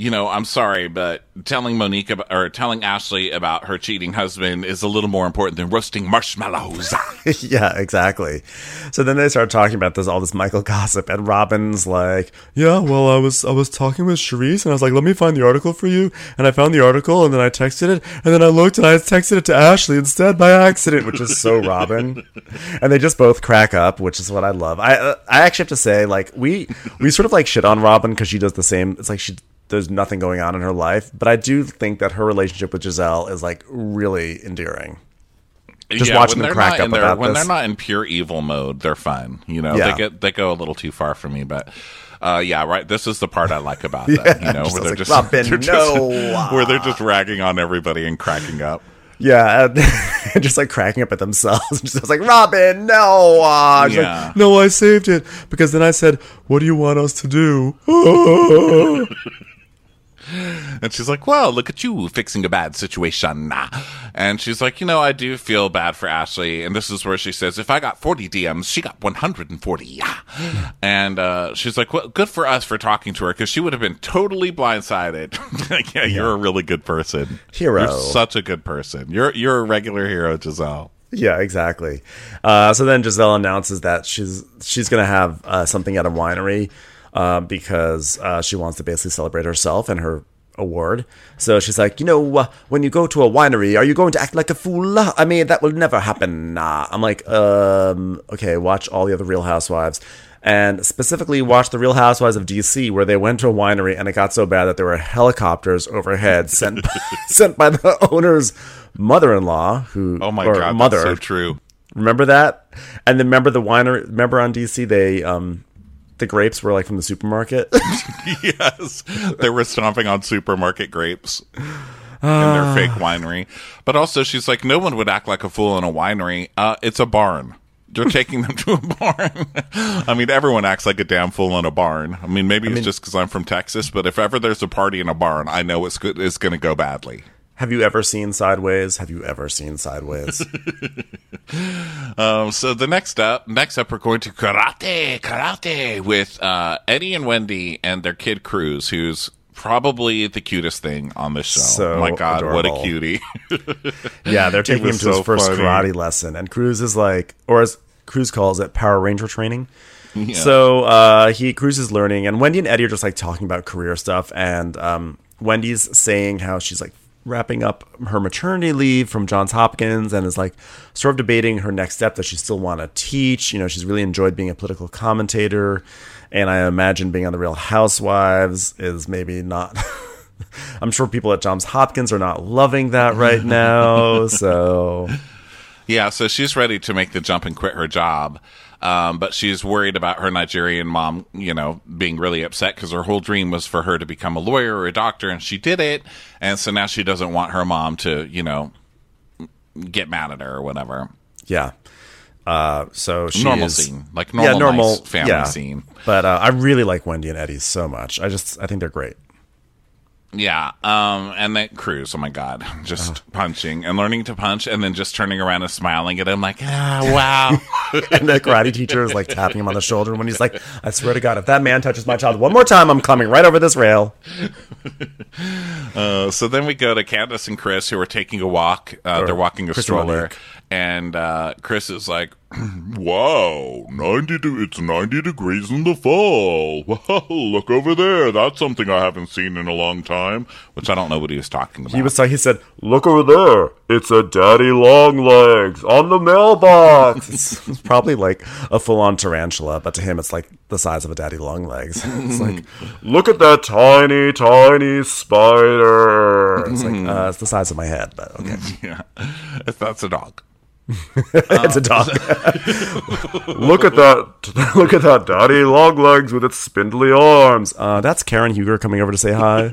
you know, I'm sorry, but telling Monique about, or telling Ashley about her cheating husband is a little more important than roasting marshmallows. Yeah, exactly. So then they start talking about this, all this Michael gossip, and Robin's like, yeah, well, I was I was talking with Charisse, and I was like, let me find the article for you, and I found the article, and then I texted it, and then I looked, and I texted it to Ashley instead by accident, which is so Robin. And they just both crack up, which is what I love. I uh, I actually have to say, like, we we sort of like shit on Robin because she does the same. It's like she there's nothing going on in her life, but I do think that her relationship with Giselle is like really endearing. Just yeah, watching them crack up their, about when this. they're not in pure evil mode, they're fine. You know, Yeah. they get they go a little too far for me, but uh, yeah, right. This is the part I like about Yeah, them. You know, just where like, they're just, Robin, they're just no. where they're just ragging on everybody and cracking up. Yeah, and just like cracking up at themselves. Just, I was like, Robin, no. Uh, she's Yeah. like, no, I saved it because then I said, what do you want us to do? And she's like, well, look at you fixing a bad situation. And she's like, you know, I do feel bad for Ashley. And this is where she says, if I got forty D Ms, she got one hundred forty. And uh, she's like, well, good for us for talking to her because she would have been totally blindsided. Like, yeah, you're a really good person. Hero. You're such a good person. You're, you're a regular hero, Giselle. Yeah, exactly. Uh, so then Giselle announces that she's she's going to have uh, something at a winery uh, because uh, she wants to basically celebrate herself and her award. So she's like, you know, uh, when you go to a winery, are you going to act like a fool? I mean, that will never happen. Nah. I'm like, um, okay, watch all the other Real Housewives. And specifically watch the Real Housewives of D C, where they went to a winery and it got so bad that there were helicopters overhead sent sent by the owner's mother-in-law, who Oh my or God, mother. that's so true. Remember that? And then remember the winery? Remember on D C they um the grapes were like from the supermarket. Yes, they were stomping on supermarket grapes in their fake winery. But also, she's like, no one would act like a fool in a winery. Uh, it's a barn. You're taking them to a barn. I mean, everyone acts like a damn fool in a barn. I mean, maybe it's just because I'm from Texas, but if ever there's a party in a barn, I know it's good. It's going to go badly. Have you ever seen Sideways? Have you ever seen Sideways? Um, so the next up, next up, we're going to karate, karate with uh, Eddie and Wendy and their kid Cruz, who's probably the cutest thing on this show. So oh my God, adorable. what a cutie! Yeah, they're taking him was to his so first funny. karate lesson, and Cruz is like, or as Cruz calls it, Power Ranger training. Yeah. So uh, he Cruz is learning, and Wendy and Eddie are just like talking about career stuff, and um, Wendy's saying how she's like wrapping up her maternity leave from Johns Hopkins and is like sort of debating her next step, that she still want to teach. You know, she's really enjoyed being a political commentator, and I imagine being on the Real Housewives is maybe not. I'm sure people at Johns Hopkins are not loving that right now. So Yeah, so she's ready to make the jump and quit her job. Um, but she's worried about her Nigerian mom, you know, being really upset because her whole dream was for her to become a lawyer or a doctor, and she did it. And so now she doesn't want her mom to, you know, get mad at her or whatever. yeah. Uh, so she's Normal scene, like normal, yeah, normal nice family yeah. scene. But uh, I really like Wendy and Eddie so much. I just I think they're great. Yeah, um, and then Cruz, oh my God, just punching and learning to punch and then just turning around and smiling at him like, ah, wow. And the karate teacher is like tapping him on the shoulder when he's like, I swear to God, if that man touches my child one more time, I'm coming right over this rail. Uh, so then we go to Candace and Chris, who are taking a walk. Uh, they're walking a Chris and stroller. Monique. And uh, Chris is like, wow, ninety de- it's ninety degrees in the fall. Wow, look over there. That's something I haven't seen in a long time. Which I don't know what he was talking about. He was he said, look over there. It's a daddy long legs on the mailbox. it's, it's probably like a full-on tarantula, but to him it's like the size of a daddy long legs. It's like, look at that tiny, tiny spider. It's like, uh, it's the size of my head, but okay. Yeah, that's a dog. It's a dog. Look at that! Look at that daddy long legs with its spindly arms. Uh, that's Karen Huger coming over to say hi.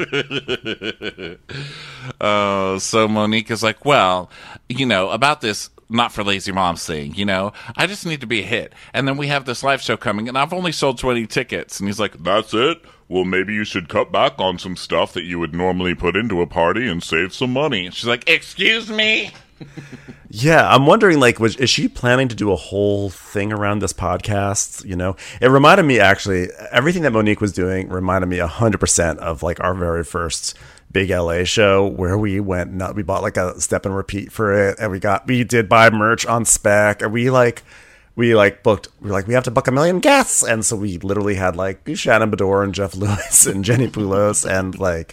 Uh, so Monique is like, well, you know, about this not for lazy moms thing, you know, I just need to be a hit. And then we have this live show coming, and I've only sold twenty tickets. And he's like, that's it? Well, maybe you should cut back on some stuff that you would normally put into a party and save some money. And she's like, excuse me? Yeah, I'm wondering, like, was is she planning to do a whole thing around this podcast? You know, it reminded me, actually, everything that Monique was doing reminded me one hundred percent of, like, our very first big L A show where we went nut. We bought, like, a step and repeat for it, and we got, we did buy merch on spec, and we, like, we, like, booked, we were like, we have to book a million guests, and so we literally had, like, Shannon Bedore and Jeff Lewis and Jenny Poulos, and, like,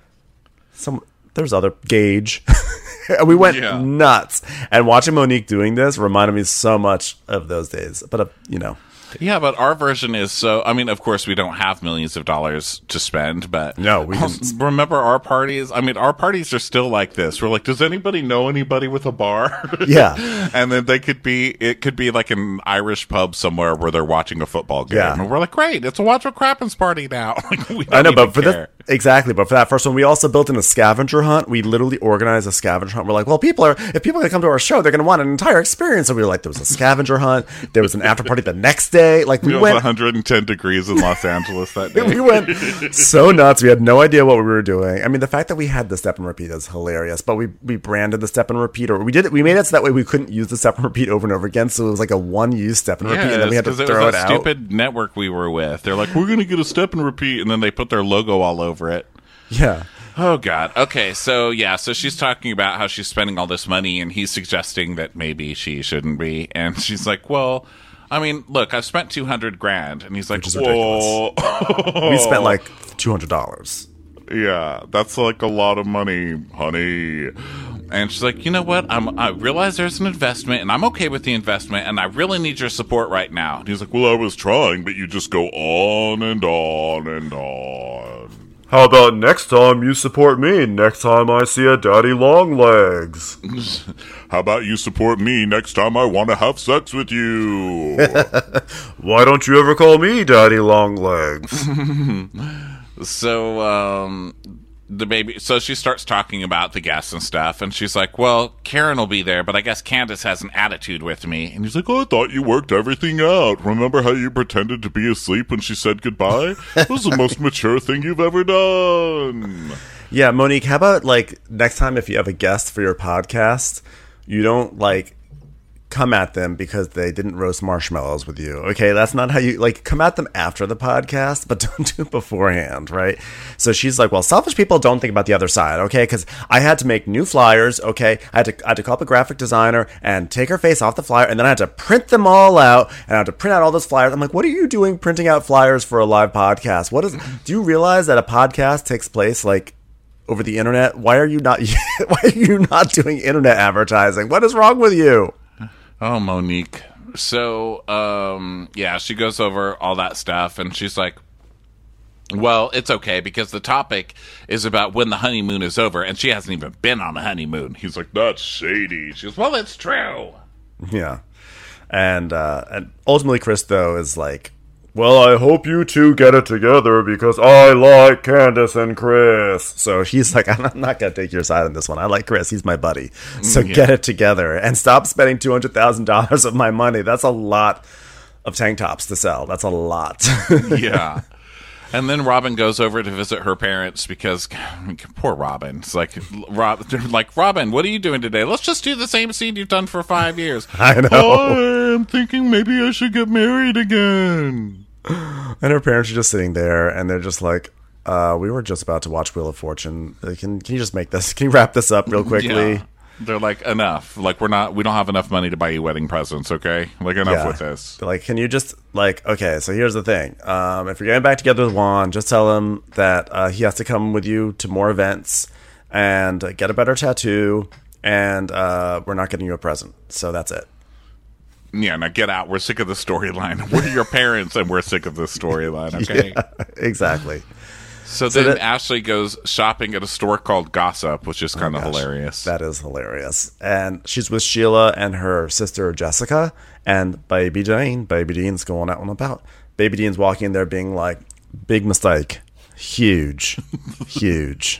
some, there's other, Gage. We went Yeah. nuts, and watching Monique doing this reminded me so much of those days. But uh, you know, Yeah, but our version is so. I mean, of course, we don't have millions of dollars to spend, but No, we didn't. remember our parties. I mean, our parties are still like this. We're like, does anybody know anybody with a bar? Yeah. And then they could be. It could be like an Irish pub somewhere where they're watching a football game, Yeah. and we're like, great, it's a Watch What Crappens party now. Like, we don't I know, even but for care. this, exactly. But for that first one, we also built in a scavenger hunt. We literally organized a scavenger hunt. We're like, well, people are if people are gonna come to our show, they're gonna want an entire experience. So we were like, there was a scavenger hunt. There was an after party the next day. Like we It was went. one hundred ten degrees in Los Angeles that day. We went so nuts. We had no idea what we were doing. I mean, the fact that we had the step and repeat is hilarious. But we we branded the step and repeat, or we did it. We made it so that way we couldn't use the step and repeat over and over again. So it was like a one use step and repeat, and then we had to because it throw was it that out. stupid network we were with. They're like, we're going to get a step and repeat, and then they put their logo all over it. Yeah. Oh, God. Okay, so, yeah, so she's talking about how she's spending all this money, and he's suggesting that maybe she shouldn't be. And she's like, well, I mean, look, I've spent two hundred grand. And he's like, Which is whoa. We spent like two hundred dollars. Yeah, that's like a lot of money, honey. And she's like, you know what? I'm, I realize there's an investment, and I'm okay with the investment, and I really need your support right now. And he's like, well, I was trying, but you just go on and on and on. How about next time you support me? Next time I see a daddy long legs. How about you support me next time I want to have sex with you? Why don't you ever call me daddy long legs? So, um, the baby, so she starts talking about the guests and stuff, and she's like, well, Karen will be there, but I guess Candace has an attitude with me. And he's like, oh, I thought you worked everything out. Remember how you pretended to be asleep when she said goodbye? It was the most mature thing you've ever done. Yeah, Monique, how about like next time if you have a guest for your podcast, you don't like come at them because they didn't roast marshmallows with you. Okay, that's not how you like come at them after the podcast, but don't do it beforehand, right? So she's like, well, selfish people don't think about the other side, okay? Because I had to make new flyers, okay? I had to I had to call up a graphic designer and take her face off the flyer, and then I had to print them all out, and I had to print out all those flyers. I'm like, what are you doing printing out flyers for a live podcast? What is? Do you realize that a podcast takes place like over the internet? Why are you not? Why are you not doing internet advertising? What is wrong with you? Oh, Monique. So, um, yeah, she goes over all that stuff, and she's like, well, it's okay, because the topic is about when the honeymoon is over, and she hasn't even been on a honeymoon. He's like, that's shady. She goes, well, it's true. Yeah. And uh, and ultimately, Chris, though, is like, well, I hope you two get it together because I like Candace and Chris. So he's like, I'm not going to take your side on this one. I like Chris. He's my buddy. So Yeah. get it together and stop spending two hundred thousand dollars of my money. That's a lot of tank tops to sell. That's a lot. Yeah. And then Robin goes over to visit her parents because poor Robin. It's like, Rob, they're like, Robin, what are you doing today? Let's just do the same scene you've done for five years. I know. I'm thinking maybe I should get married again. And her parents are just sitting there, and they're just like, uh, we were just about to watch Wheel of Fortune. Uh, Can can you just make this? Can you wrap this up real quickly? Yeah. They're like, enough. Like, we're not, we don't have enough money to buy you wedding presents, okay? Like, enough Yeah. with this. They're like, can you just, like, okay, so here's the thing. Um, if you're getting back together with Juan, just tell him that uh, he has to come with you to more events and uh, get a better tattoo, and uh, we're not getting you a present. So that's it. Yeah, now get out. We're sick of the storyline. We're your parents, and we're sick of this storyline, okay? Yeah, exactly. So, So then that- Ashley goes shopping at a store called Gossip, which is kind of Gosh, hilarious. That is hilarious. And she's with Sheila and her sister Jessica, and Baby Dean. Baby Dean's going out and about. Baby Dean's walking in there being like, big mistake. Huge. Huge.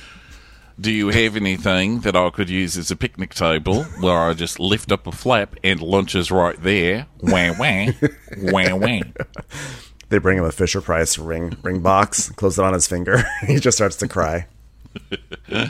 Do you have anything that I could use as a picnic table where I just lift up a flap and lunch is right there? Wah, wah. Wah, wah. They bring him a Fisher Price ring ring box, close it on his finger. He just starts to cry.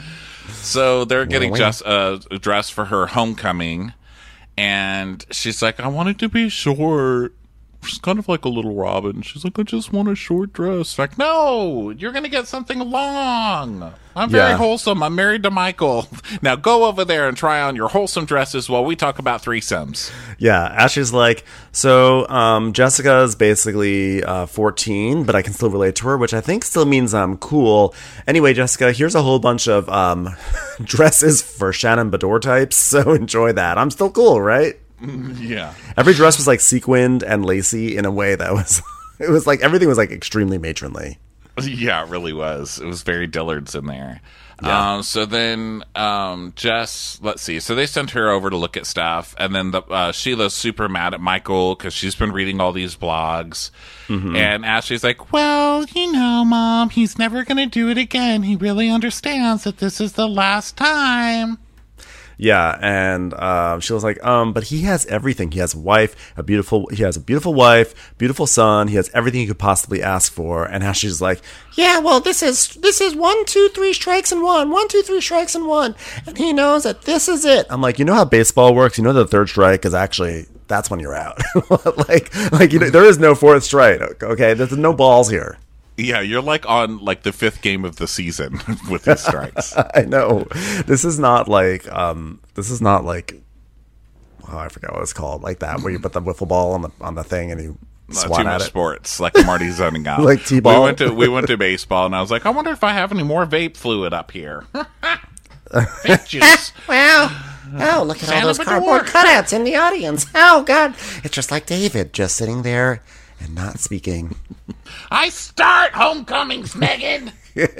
So they're getting Wait. just uh, dressed for her homecoming, and she's like, "I want it to be short." She's kind of like a little Robin. She's like, "I just want a short dress." Like, no, you're gonna get something long. I'm very Yeah. wholesome. I'm married to Michael. Now go over there and try on your wholesome dresses while we talk about threesomes. Yeah, Ashley's like, so um, Jessica is basically uh, fourteen, but I can still relate to her, which I think still means I'm cool. Anyway, Jessica, here's a whole bunch of um, dresses for Shannon Bedore types, so enjoy that. I'm still cool, right? Yeah. Every dress was like sequined and lacy in a way that was, it was like everything was like extremely matronly. Yeah, it really was. It was very Dillard's in there. Yeah. Um, so then um, Jess, let's see. So they sent her over to look at stuff, and then the, uh, Sheila's super mad at Michael because she's been reading all these blogs. Mm-hmm. And Ashley's like, Well, you know, Mom, he's never going to do it again. He really understands that this is the last time. Yeah, and um, she was like, um, but he has everything. He has a wife, a beautiful. He has a beautiful wife, beautiful son. He has everything he could possibly ask for. And Ashley's like, Yeah, well, this is this is one, two, three strikes and one, one, two, three strikes and one, and he knows that this is it. I'm like, you know how baseball works. You know the third strike is actually that's when you're out. like, like you know, there is no fourth strike. Okay, there's no balls here. yeah, you're like on like the fifth game of the season with these strikes. I know. This is not like um this is not like oh I forgot what it's called. Like that where you put the wiffle ball on the on the thing and you Not swat too at much it. sports, like Marty zoning out. Like T-ball? We went to we went to baseball, and I was like, I wonder if I have any more vape fluid up here. Vape juice. Wow. Oh, look at all Santa those Bedore. cardboard cutouts in the audience. Oh, God. It's just like David, just sitting there and not speaking. I start homecomings, Megan.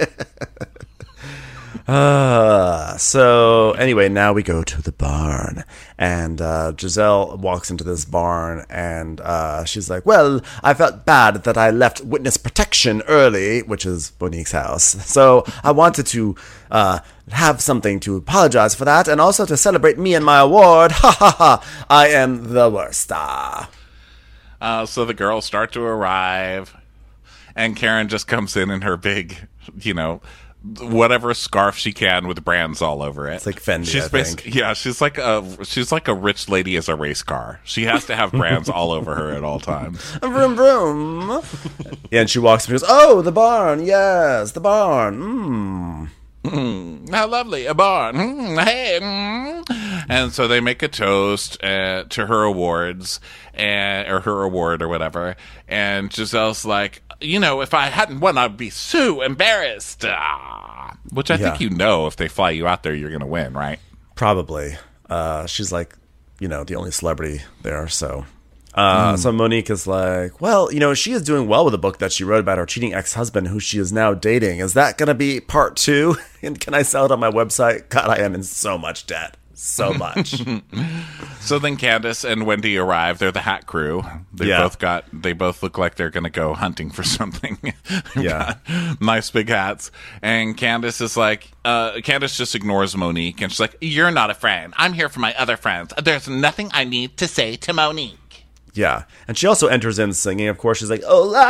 Uh, so anyway, now we go to the barn, and uh, Giselle walks into this barn, and uh, she's like, "Well, I felt bad that I left witness protection early, which is Monique's house. So I wanted to uh, have something to apologize for that, and also to celebrate me and my award. Ha ha ha! I am the worst." Ah. Uh, so the girls start to arrive, and Karen just comes in in her big, you know, whatever scarf she can with brands all over it. It's like Fendi, She's I basi- think. Yeah, she's like a she's like a rich lady as a race car. She has to have brands all over her at all times. Vroom vroom. Yeah, and she walks and she goes, "Oh, the barn. Yes, the barn. Mmm." How lovely, a barn. Mm, hey. Mm. And so they make a toast uh, to her awards, and, or her award or whatever. And Giselle's like, you know, if I hadn't won, I'd be so embarrassed. Ah. Which I think Yeah. you know, if they fly you out there, you're going to win, right? Probably. Uh, she's like, you know, the only celebrity there. So, uh, so Monique is like, well, you know, she is doing well with a book that she wrote about her cheating ex-husband, who she is now dating. Is that going to be part two? And can I sell it on my website? God, I am in so much debt. So much. So then Candace and Wendy arrive. They're the hat crew. They Yeah. both got. They both look like they're going to go hunting for something. They've Yeah. got nice big hats. And Candace is like. Uh, Candace just ignores Monique, and she's like, "You're not a friend. I'm here for my other friends. There's nothing I need to say to Monique." Yeah. And she also enters in singing, of course. She's like,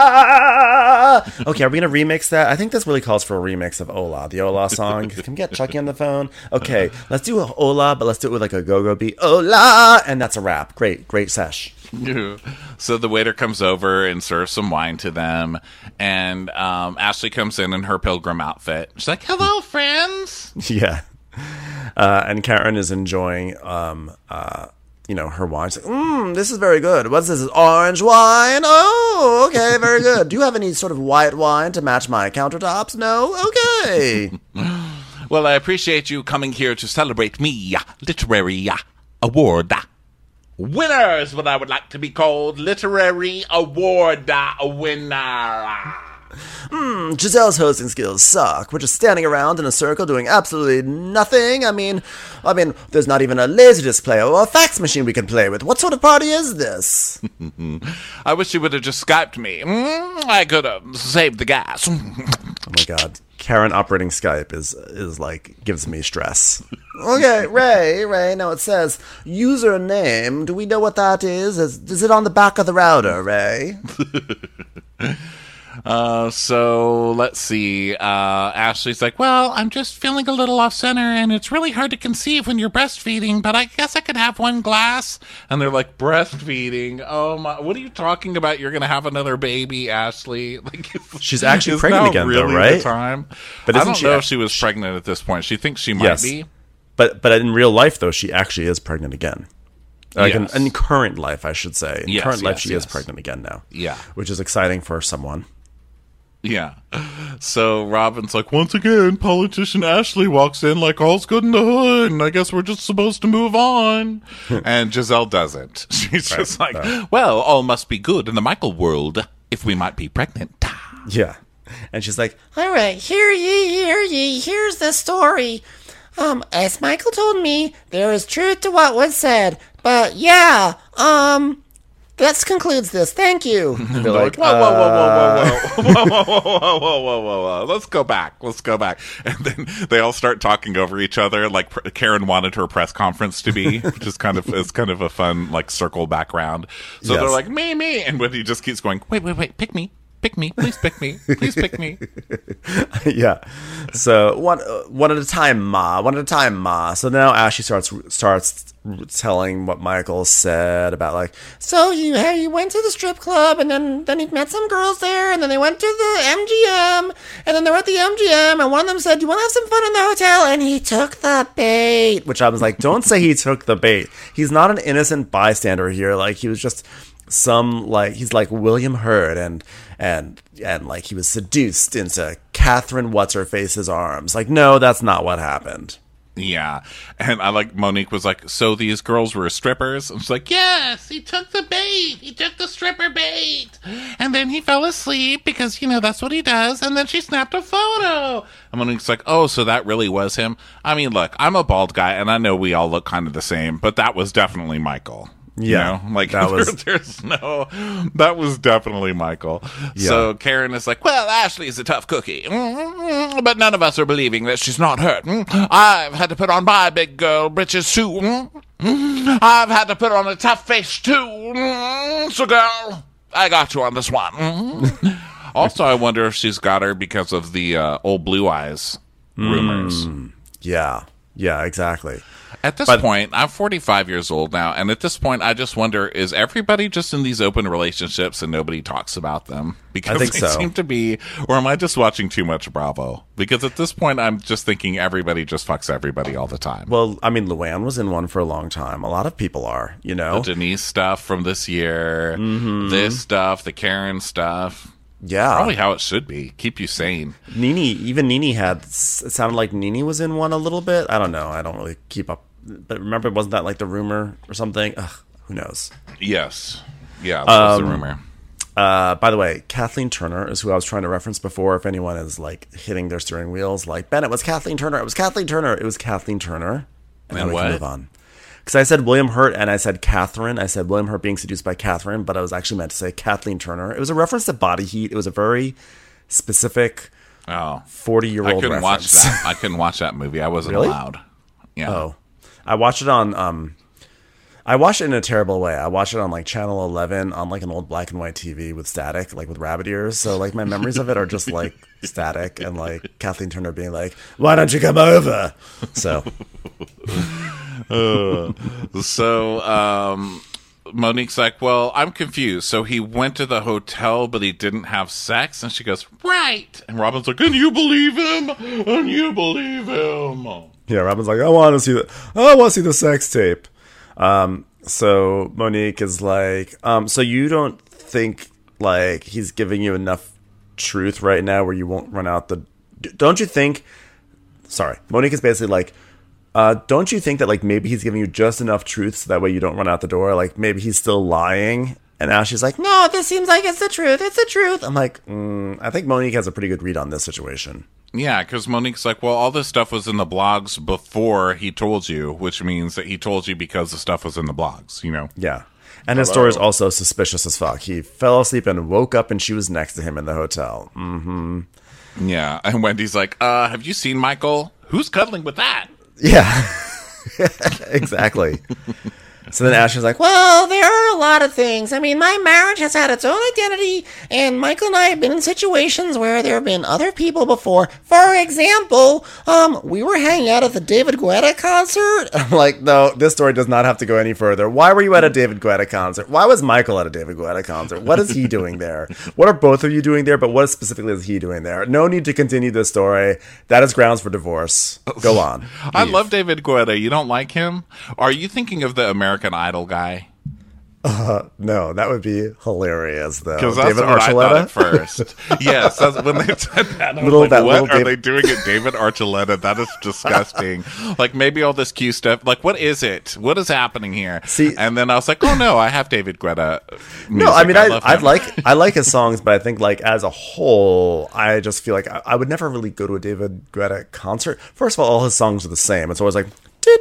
Ola! Okay, are we going to remix that? I think this really calls for a remix of Ola, the Ola song. Can we get Chucky on the phone? Okay, let's do Ola, but let's do it with like a go-go beat. Ola! And that's a wrap. Great, great sesh. So the waiter comes over and serves some wine to them, and um, Ashley comes in in her pilgrim outfit. She's like, "Hello, friends." Yeah. Uh, and Karen is enjoying, um, uh, you know, her wine. She's like, mmm, this is very good. What's this? Orange wine? Oh, okay, very good. Do you have any sort of white wine to match my countertops? No? Okay. Well, I appreciate you coming here to celebrate me, literary award winner is what I would like to be called. Literary award winner. Giselle's hosting skills suck. We're just standing around in a circle doing absolutely nothing. I mean, I mean, there's not even a laser display or a fax machine we can play with. What sort of party is this? I wish you would have just Skyped me. Mm, I could have saved the gas. Oh my god. Karen operating Skype is is like gives me stress. Okay, Ray, Ray, now it says username. Do we know what that is? Is, is it on the back of the router, Ray? Uh, so let's see. Uh, Ashley's like, well, I'm just feeling a little off center, and it's really hard to conceive when you're breastfeeding, but I guess I could have one glass. And they're like, breastfeeding? Oh my! What are you talking about? You're gonna have another baby, Ashley? Like, she's actually is pregnant now again, really though, right? The time? But I isn't don't she know ac- if she was pregnant at this point. She thinks she might Yes. be. But but in real life, though, she actually is pregnant again. Like Yes. in, in current life, I should say. In Yes, current life, yes, she yes. is pregnant again now. Yeah. Which is exciting for someone. Yeah. So Robin's like, once again, politician Ashley walks in like all's good in the hood, and I guess we're just supposed to move on. And Giselle doesn't. She's just like, no. well, all must be good in the Michael world if we might be pregnant. Yeah. And she's like, All right, hear ye, hear ye. Here's the story. Um, as Michael told me, there is truth to what was said. But yeah, um, that concludes this. Thank you. and they're like, Whoa, whoa, whoa, whoa, whoa, whoa, whoa, whoa, whoa, whoa, whoa, whoa, whoa. Let's go back. Let's go back. And then they all start talking over each other, like pr- Karen wanted her press conference to be, which is kind of is kind of a fun like circle background. So Yes. they're like, me, me, and Wendy just keeps going, wait, wait, wait, pick me. Pick me, please pick me, please pick me. yeah. So one uh, one at a time, Ma. One at a time, Ma. So now Ashley starts starts telling what Michael said about like, So you hey, you went to the strip club, and then then you met some girls there, and then they went to the M G M, and then they were at the M G M, and one of them said, "You want to have some fun in the hotel?" And he took the bait. which I was like, don't say he took the bait. He's not an innocent bystander here. Like he was just some like he's like William Hurt and and and like he was seduced into Catherine what's her face's arms. Like no, that's not what happened. Yeah. And I like Monique was like, so these girls were strippers? And she's like, Yes, he took the bait. He took the stripper bait. And then he fell asleep because, you know, that's what he does. And then she snapped a photo. and Monique's like, oh, so that really was him? I mean, look, I'm a bald guy, and I know we all look kind of the same, but that was definitely Michael. You Yeah, know? Like, that was- there- there's no, that was definitely Michael. Yeah. So Karen is like, well, Ashley's a tough cookie, Mm, but none of us are believing that she's not hurt. Mm, I've had to put on my big girl britches too. Mm, I've had to put on a tough face too. Mm, So, girl, I got you on this one. Mm. Also, I wonder if she's got her because of the uh, old blue eyes rumors. Yeah. Yeah, exactly. At this But- point, I'm forty-five years old now, and at this point, I just wonder, is everybody just in these open relationships and nobody talks about them? Because think they so. seem to be, or am I just watching too much Bravo? Because at this point, I'm just thinking everybody just fucks everybody all the time. Well, I mean, Luann was in one for a long time. A lot of people are, you know? The Denise stuff from this year, Mm-hmm. this stuff, the Karen stuff. Yeah. Probably how it should be. Keep you sane. Nene, even Nene had, it sounded like Nene was in one a little bit. I don't know. I don't really keep up. But remember, wasn't that like the rumor or something? Ugh, who knows? Yes. Yeah, that was the Um, rumor. Uh, by the way, Kathleen Turner is who I was trying to reference before. If anyone is like hitting their steering wheels, like, Ben, it was Kathleen Turner. It was Kathleen Turner. It was Kathleen Turner. And, And then we what? can move on. Because I said William Hurt and I said Catherine. I said William Hurt being seduced by Catherine, but I was actually meant to say Kathleen Turner. It was a reference to Body Heat. It was a very specific Oh. forty-year-old I couldn't watch reference. that. I couldn't watch that movie. I wasn't Really? allowed. Yeah. Oh, I watched it on. Um, I watched it in a terrible way. I watched it on like Channel eleven on like an old black and white T V with static, like with rabbit ears. So like my memories of it are just like static and like Kathleen Turner being like, "Why don't you come over?" So So, um, Monique's like, well, I'm confused. So he went to the hotel, but he didn't have sex? And she goes, right. And Robin's like, and you believe him? And you believe him? yeah, Robin's like, "I want to see the, I want to see the sex tape." Um, so Monique is like, um, "So you don't think like he's giving you enough truth right now where you won't run out the? Don't you think?" Sorry, Monique is basically like, Uh, don't you think that like maybe he's giving you just enough truth so that way you don't run out the door? Like maybe he's still lying. And Ashley's like, "No, this seems like it's the truth. It's the truth." I'm like, mm, I think Monique has a pretty good read on this situation. Yeah, because Monique's like, well, all this stuff was in the blogs before he told you, which means that he told you because the stuff was in the blogs, you know? Yeah. And his story is also suspicious as fuck. He fell asleep and woke up and she was next to him in the hotel. Mm-hmm. Yeah. And Wendy's like, uh, have you seen Michael? Who's cuddling with that? Yeah. Exactly. So then Ashley's like, well, Well, there are a lot of things. I mean, my marriage has had its own identity, and Michael and I have been in situations where there have been other people before. For example, um, we were hanging out at the David Guetta concert. I'm like, no, this story does not have to go any further. Why were you at a David Guetta concert? Why was Michael at a David Guetta concert? What is he doing there? What are both of you doing there? But what specifically is he doing there? No need to continue this story. That is grounds for divorce. Go on. I love David Guetta. You don't like him? Are you thinking of the American Idol guy? Uh, no, that would be hilarious, though. Because that's David what I thought Archuleta? at first. Yes, that's, when they said that, I was Little- like, that what little are Dave- they doing at David Archuleta? That is disgusting. Like, maybe all this Q stuff. Like, what is it? What is happening here? See- and then I was like, oh, no, I have David Guetta music. No, I mean, I, love I him. like I like his songs, but I think like as a whole, I just feel like I, I would never really go to a David Guetta concert. First of all, all his songs are the same. It's always like.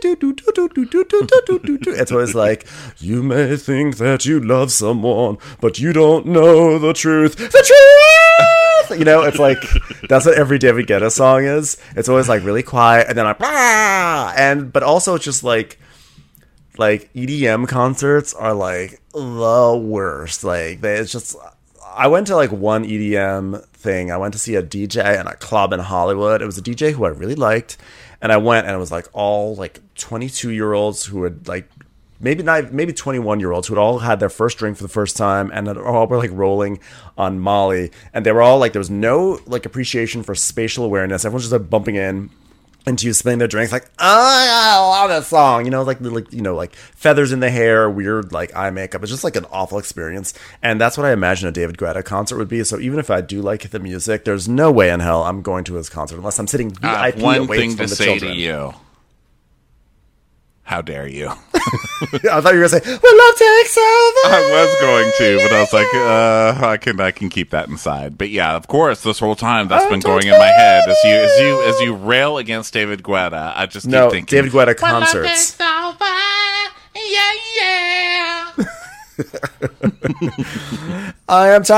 It's always like, you may think that you love someone, but you don't know the truth. The truth! You know, it's like, that's what every David Guetta song is. It's always like really quiet, and then like, "Rah!" and but also it's just like, like E D M concerts are like the worst. Like, they, it's just, I went to like one E D M thing. I went to see a D J in a club in Hollywood. It was a D J who I really liked. And I went, and it was like all like twenty-two year olds who had like maybe not maybe twenty-one year olds who had all had their first drink for the first time, and had all were like rolling on Molly, and they were all like, there was no like appreciation for spatial awareness. Everyone's just like bumping in into you, spilling their drinks, like, oh, I love that song, you know, like like you know, like feathers in the hair, weird like eye makeup. It's just like an awful experience, and that's what I imagine a David Guetta concert would be. So even if I do like the music, there's no way in hell I'm going to his concert unless I'm sitting V I I have P one away thing from to the say children. to you. How dare you? I thought you were gonna say, "When love takes over." I was going to, but I was like, uh, I can I can keep that inside. But yeah, of course, this whole time that's been going in my head as you as you as you rail against David Guetta. I just keep No, thinking, David Guetta When love concerts. takes over, yeah, yeah. I am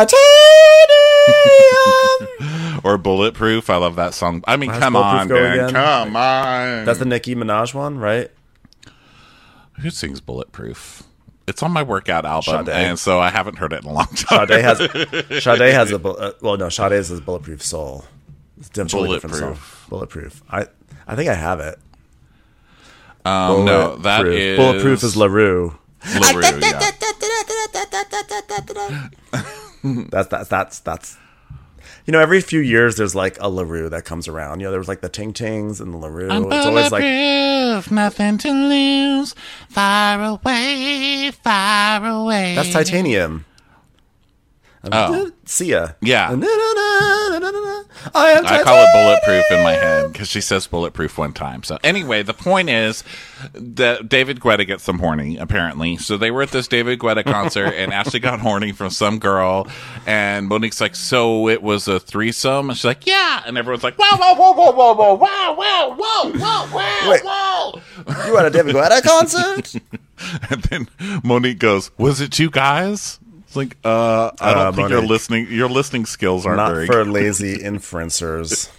titanium. or Bulletproof. I love that song. I mean, How's come Bulletproof on, go Dan, again? come on. That's the Nicki Minaj one, right? Who sings Bulletproof? It's on my workout album, Sade. and so I haven't heard it in a long time. Sade has Sade has a bu- uh, well, no, Sade is his Bulletproof Soul. It's a totally different song. Bulletproof. Bulletproof. I I think I have it. Um, no, that Bulletproof. is Bulletproof is LaRue. LaRue, yeah. That's that's that's that's. You know, every few years there's like a LaRue that comes around. You know, there was like the Ting Tings and the LaRue. I'm It's always like bulletproof, nothing to lose. Far away, far away. that's titanium. Oh. Sia. Yeah. I am I call it bulletproof in my head because she says bulletproof one time. So anyway, the point is that David Guetta gets some horny, apparently. So they were at this David Guetta concert, and Ashley got horny from some girl, and Monique's like, so it was a threesome? And she's like, yeah. And everyone's like, whoa, whoa, whoa, whoa, whoa, whoa, whoa, whoa, whoa, whoa, whoa, Wait. whoa. You at a David Guetta concert? And then Monique goes, was it two guys? It's like, uh, I don't Uh, think your Monique. listening, your listening skills aren't Not very for good. lazy influencers.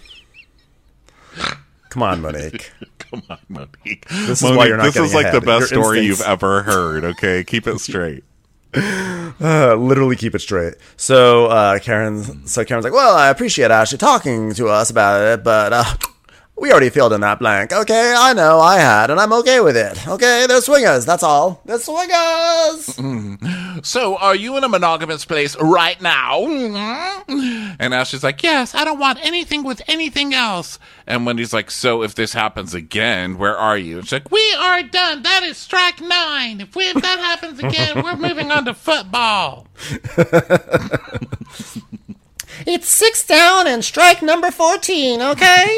Come on, Monique. Come on, Monique. This is Monique, why you're not this getting is like ahead. the best Your story instincts- you've ever heard. Okay, keep it straight. Uh, literally keep it straight. So uh, Karen, so Karen's like, well, I appreciate Ashley talking to us about it, but uh, we already filled in that blank. Okay, I know, I had, and I'm okay with it. Okay, they're swingers. That's all. They're swingers. So, are you in a monogamous place right now? And Ashley's like, yes, I don't want anything with anything else. And Wendy's like, so if this happens again, where are you? And she's like, We are done. That is strike nine. If, we, if that happens again, we're moving on to football. It's six down and strike number fourteen, okay?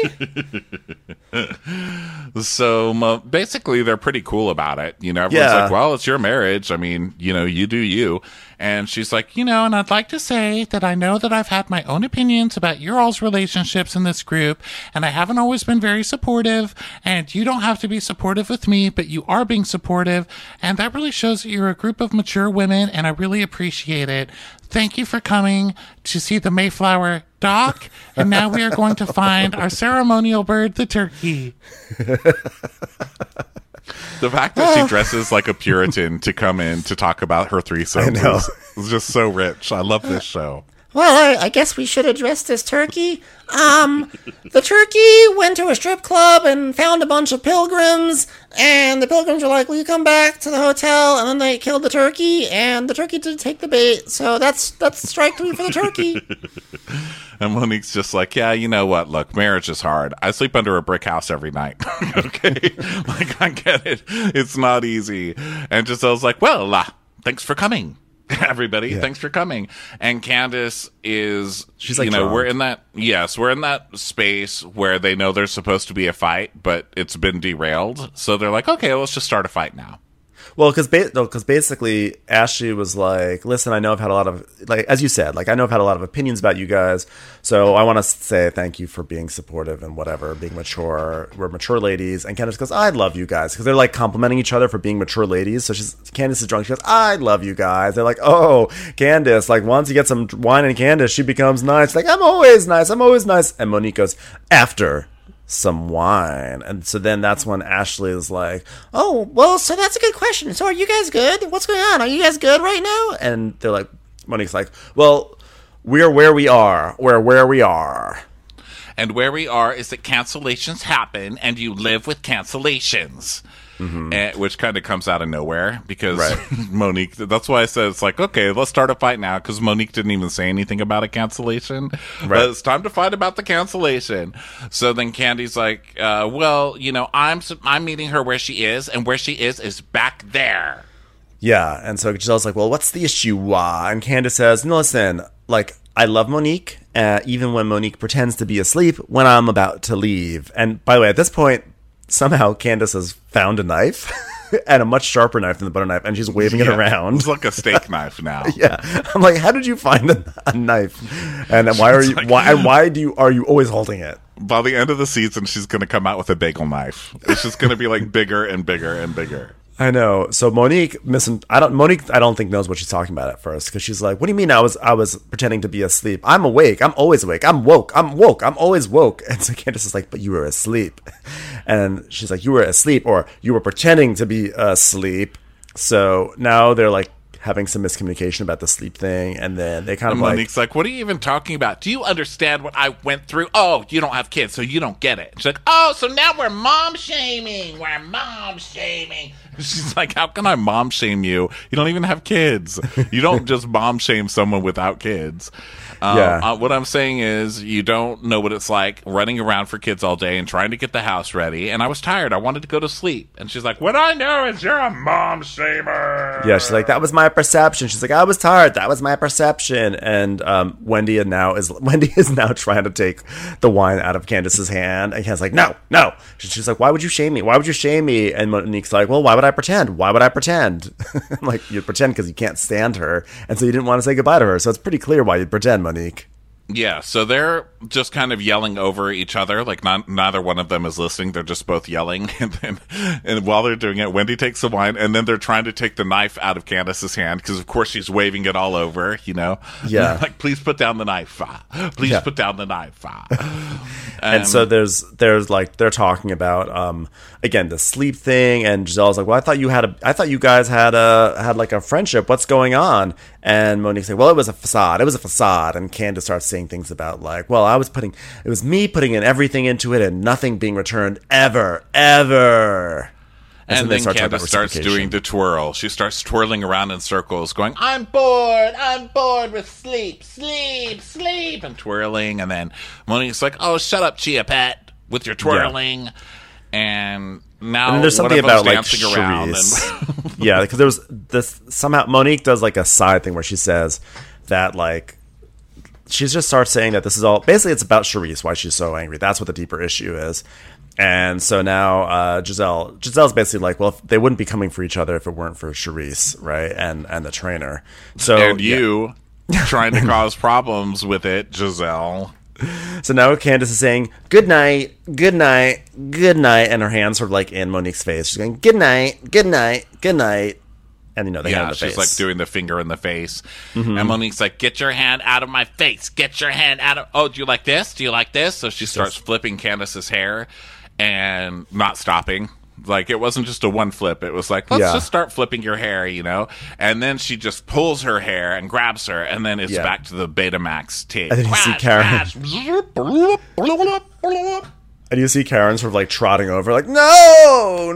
so mo- basically, they're pretty cool about it. You know, everyone's Yeah. like, well, it's your marriage. I mean, you know, you do you. And she's like, You know, and I'd like to say that I know that I've had my own opinions about your all's relationships in this group, and I haven't always been very supportive, and you don't have to be supportive with me, but you are being supportive, and that really shows that you're a group of mature women, and I really appreciate it. Thank you for coming to see the Mayflower dock, and now we are going to find our ceremonial bird, the turkey. The fact that she dresses like a Puritan to come in to talk about her threesomes is, is just so rich. I love this show. Well, I, I guess we should address this turkey. Um, the turkey went to a strip club and found a bunch of pilgrims, and the pilgrims were like, will you come back to the hotel? And then they killed the turkey, and the turkey did take the bait. So that's that's strike three for the turkey. And Monique's just like, yeah, you know what? Look, marriage is hard. I sleep under a brick house every night. Okay? Like, I get it. It's not easy. And Giselle's like, well, uh, thanks for coming. Everybody, yeah. Thanks for coming. And Candace is, she's like, you know, drunk. we're in that, yes, we're in that space where they know there's supposed to be a fight, but it's been derailed. So they're like, okay, let's just start a fight now. Well, because ba- no, basically Ashley was like, listen, I know I've had a lot of, like, as you said, like, I know I've had a lot of opinions about you guys. So I want to say thank you for being supportive and whatever, being mature. We're mature ladies. And Candace goes, I love you guys. Because they're like complimenting each other for being mature ladies. So she's, Candace is drunk. She goes, I love you guys. They're like, oh, Candace, like, once you get some wine in Candace, she becomes nice. Like, I'm always nice. I'm always nice. And Monique goes, after some wine. And so then that's when Ashley is like, oh, well, so that's a good question. So are you guys good? What's going on? Are you guys good right now? And they're like, Monique's like, well, we're where we are. We're where we are. And where we are is that cancellations happen and you live with cancellations. Mm-hmm. And, which kind of comes out of nowhere because right. Monique, that's why I said it's like, okay, let's start a fight now because Monique didn't even say anything about a cancellation. Right. But it's time to fight about the cancellation. So then Candy's like, uh, well, you know, I'm I'm meeting her where she is, and where she is is back there. Yeah, and so Giselle's like, well, what's the issue? Why? And Candace says, no, listen, like, I love Monique, uh, even when Monique pretends to be asleep when I'm about to leave. And by the way, at this point, somehow Candace has found a knife and a much sharper knife than the butter knife, and she's waving yeah, it around. It's like a steak knife now. Yeah, I'm like, how did you find a, a knife? And why are you? Like, why and why do you are you always holding it? By the end of the season, she's going to come out with a bagel knife. It's just going to be like bigger and bigger and bigger. I know. So Monique, missing. I don't. Monique, I don't think knows what she's talking about at first because she's like, "What do you mean? I was, I was pretending to be asleep. I'm awake. I'm always awake. I'm woke. I'm woke. I'm always woke." And so Candace is like, "But you were asleep," and she's like, "You were asleep, or you were pretending to be asleep." So now they're like having some miscommunication about the sleep thing, and then they kind and of Monique's like, like, "What are you even talking about? Do you understand what I went through? Oh, you don't have kids, so you don't get it." She's like, "Oh, so now we're mom shaming. We're mom shaming." She's like, how can I mom shame you? You don't even have kids. You don't just mom shame someone without kids. Um, yeah. uh, what I'm saying is you don't know what it's like running around for kids all day and trying to get the house ready. And I was tired. I wanted to go to sleep. And she's like, what I know is you're a mom shamer. Yeah, she's like, that was my perception. She's like, I was tired. That was my perception. And um, Wendy now is Wendy is now trying to take the wine out of Candace's hand. And Candace's like, no, no. She's like, why would you shame me? Why would you shame me? And Monique's like, well, why would I pretend? Why would I pretend? Like, you pretend because you can't stand her, and so you didn't want to say goodbye to her. So it's pretty clear why you'd pretend, Monique. Yeah, so they're just kind of yelling over each other. Like, not, neither one of them is listening. They're just both yelling. And then, and while they're doing it, Wendy takes the wine, and then they're trying to take the knife out of Candace's hand because, of course, she's waving it all over. You know, yeah, like, please put down the knife. Please yeah. put down the knife. And, and so there's there's like they're talking about um again the sleep thing, and Giselle's like, well, I thought you had a I thought you guys had a had like a friendship. What's going on? And Monique's like, well, it was a facade. It was a facade. And Candace starts saying things about like, well, I was putting it was me putting in everything into it and nothing being returned ever, ever. And, and then start Candace starts doing the twirl. She starts twirling around in circles, going, I'm bored, I'm bored with sleep, sleep, sleep, and twirling. And then Monique's like, oh, shut up, Chia Pet, with your twirling. Yeah. And now and there's something about like dancing around. And yeah, because there was this, somehow Monique does like a side thing where she says that like, she just starts saying that this is all, basically it's about Charisse, why she's so angry. That's what the deeper issue is. And so now uh, Giselle, Giselle's basically like, well, if they wouldn't be coming for each other if it weren't for Charisse, right? And and the trainer. So and you yeah. trying to cause problems with it, Giselle. So now Candace is saying, good night, good night, good night. And her hands are like in Monique's face. She's going, good night, good night, good night. And, you know, they yeah, have the she's face. like doing the finger in the face. Mm-hmm. And Monique's like, get your hand out of my face. Get your hand out of... Oh, do you like this? Do you like this? So she starts flipping Candace's hair and not stopping. Like, it wasn't just a one flip. It was like, let's Yeah. just start flipping your hair, you know? And then she just pulls her hair and grabs her, and then it's Yeah. back to the Betamax tape. And then you see Karen. And you see Karen sort of like trotting over, like, no,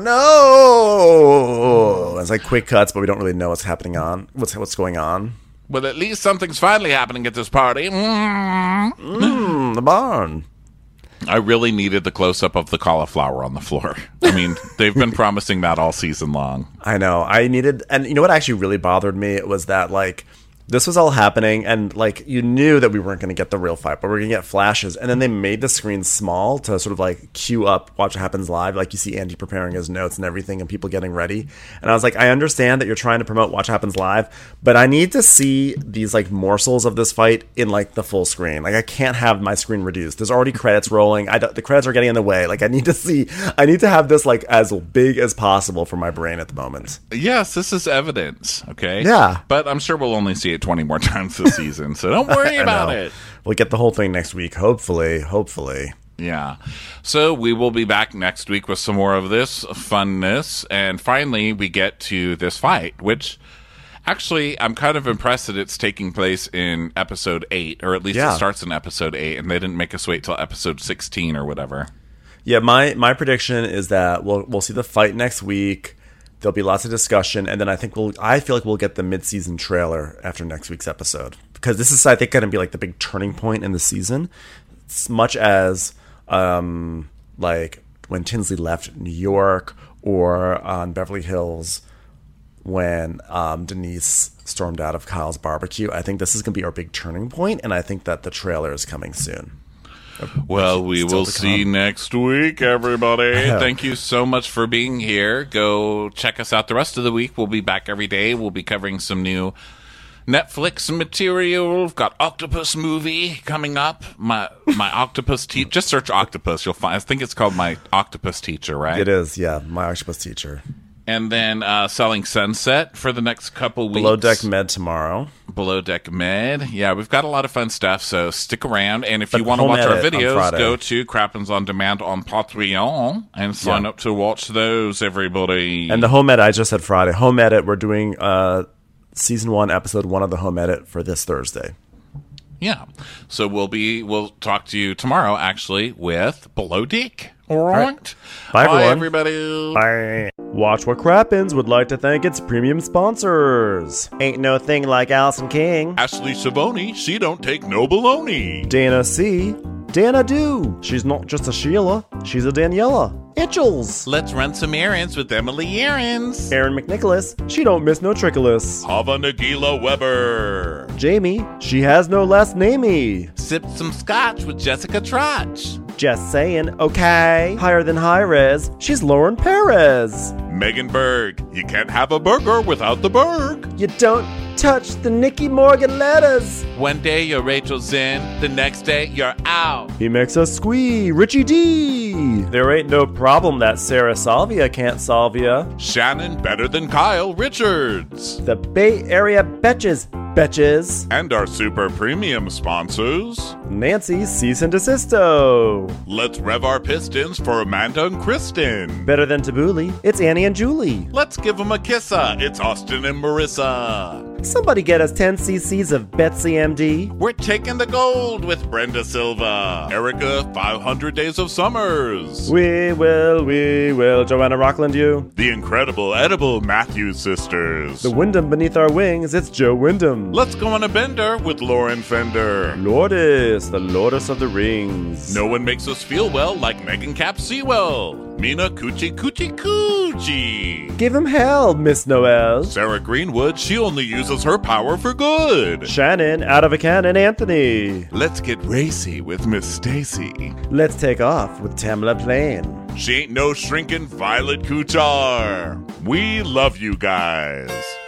no. It's like quick cuts, but we don't really know what's happening on, what's what's going on. Well, at least something's finally happening at this party. Mm. Mm, the barn. I really needed the close-up of the cauliflower on the floor. I mean, they've been promising that all season long. I know. I needed, and you know what actually really bothered me? It was that, like, this was all happening, and, like, you knew that we weren't going to get the real fight, but we are going to get flashes. And then they made the screen small to sort of, like, cue up Watch What Happens Live. Like, you see Andy preparing his notes and everything, and people getting ready. And I was like, I understand that you're trying to promote Watch What Happens Live, but I need to see these, like, morsels of this fight in, like, the full screen. Like, I can't have my screen reduced. There's already credits rolling. I don't, the credits are getting in the way. Like, I need to see, I need to have this, like, as big as possible for my brain at the moment. Yes, this is evidence, okay? Yeah. But I'm sure we'll only see it twenty more times this season, so don't worry I about know. it. We'll get the whole thing next week, hopefully. Hopefully. Yeah. So we will be back next week with some more of this funness. And finally, we get to this fight, which actually I'm kind of impressed that it's taking place in episode eight, or at least Yeah. it starts in episode eight, and they didn't make us wait till episode sixteen or whatever. Yeah, my, my prediction is that we'll we'll see the fight next week. There'll be lots of discussion, and then I think we'll. I feel like we'll get the mid-season trailer after next week's episode, because this is, I think, going to be like the big turning point in the season, as much as um, like when Tinsley left New York, or on Beverly Hills when um, Denise stormed out of Kyle's barbecue. I think this is going to be our big turning point, and I think that the trailer is coming soon. Well, we Still will to see come. next week, everybody. Thank you so much for being here. Go check us out the rest of the week. We'll be back every day. We'll be covering some new Netflix material. We've got Octopus movie coming up. My my Octopus teacher. Just search Octopus. You'll find. I think it's called My Octopus Teacher, right? It is, yeah. My Octopus Teacher. And then uh, Selling Sunset for the next couple weeks. Below Deck Med tomorrow. Below Deck Med. Yeah, we've got a lot of fun stuff, so stick around. And if But you want to home watch our edit on videos, Friday. go to Crappens On Demand on Patreon and sign Yeah. up to watch those, everybody. And the home edit, I just said Friday. Home edit, we're doing uh, season one, episode one of the home edit for this Thursday. Yeah. So we'll be we'll talk to you tomorrow, actually, with Below Deck. All right. Bye, everyone. everybody. Bye. Watch What Crappens would like to thank its premium sponsors. Ain't no thing like Allison King. Ashley Savoni, she don't take no baloney. Dana C. Dana Do. She's not just a Sheila, she's a Daniela. Itchels. Let's run some errands with Emily Errands. Erin McNicholas. She don't miss no trickolas. Hava Nagila Weber. Jamie. She has no last namey. Sip some scotch with Jessica Trotch. Just saying, okay. Higher than high res. She's Lauren Perez. Megan Berg. You can't have a burger without the Berg. You don't touch the Nicky Morgan letters. One day you're Rachel Zinn, the next day you're out. He makes us squee, Richie D. There ain't no problem that Sarah Salvia can't solve ya. Shannon better than Kyle Richards. The Bay Area betches, betches. And our super premium sponsors. Nancy cease and desisto. Let's rev our pistons for Amanda and Kristen. Better than Tabbouleh, it's Annie and Julie. Let's give them a kissa. It's Austin and Marissa. Somebody get us ten cc's of Betsy M D. We're taking the gold with Brenda Silva. Erica, five hundred Days of Summers. We will, we will. Joanna Rockland, you. The incredible edible Matthews sisters. The Wyndham beneath our wings, it's Joe Wyndham. Let's go on a bender with Lauren Fender. Lourdes, the Lourdes of the Rings. No one makes us feel well like Megan Cap Sewell. Mina Coochie Coochie Coochie. Give him hell, Miss Noel. Sarah Greenwood, she only uses her power for good. Shannon, out of a cannon, Anthony. Let's get racy with Miss Stacy. Let's take off with Tamla Plain. She ain't no shrinking Violet Kuchar. We love you guys.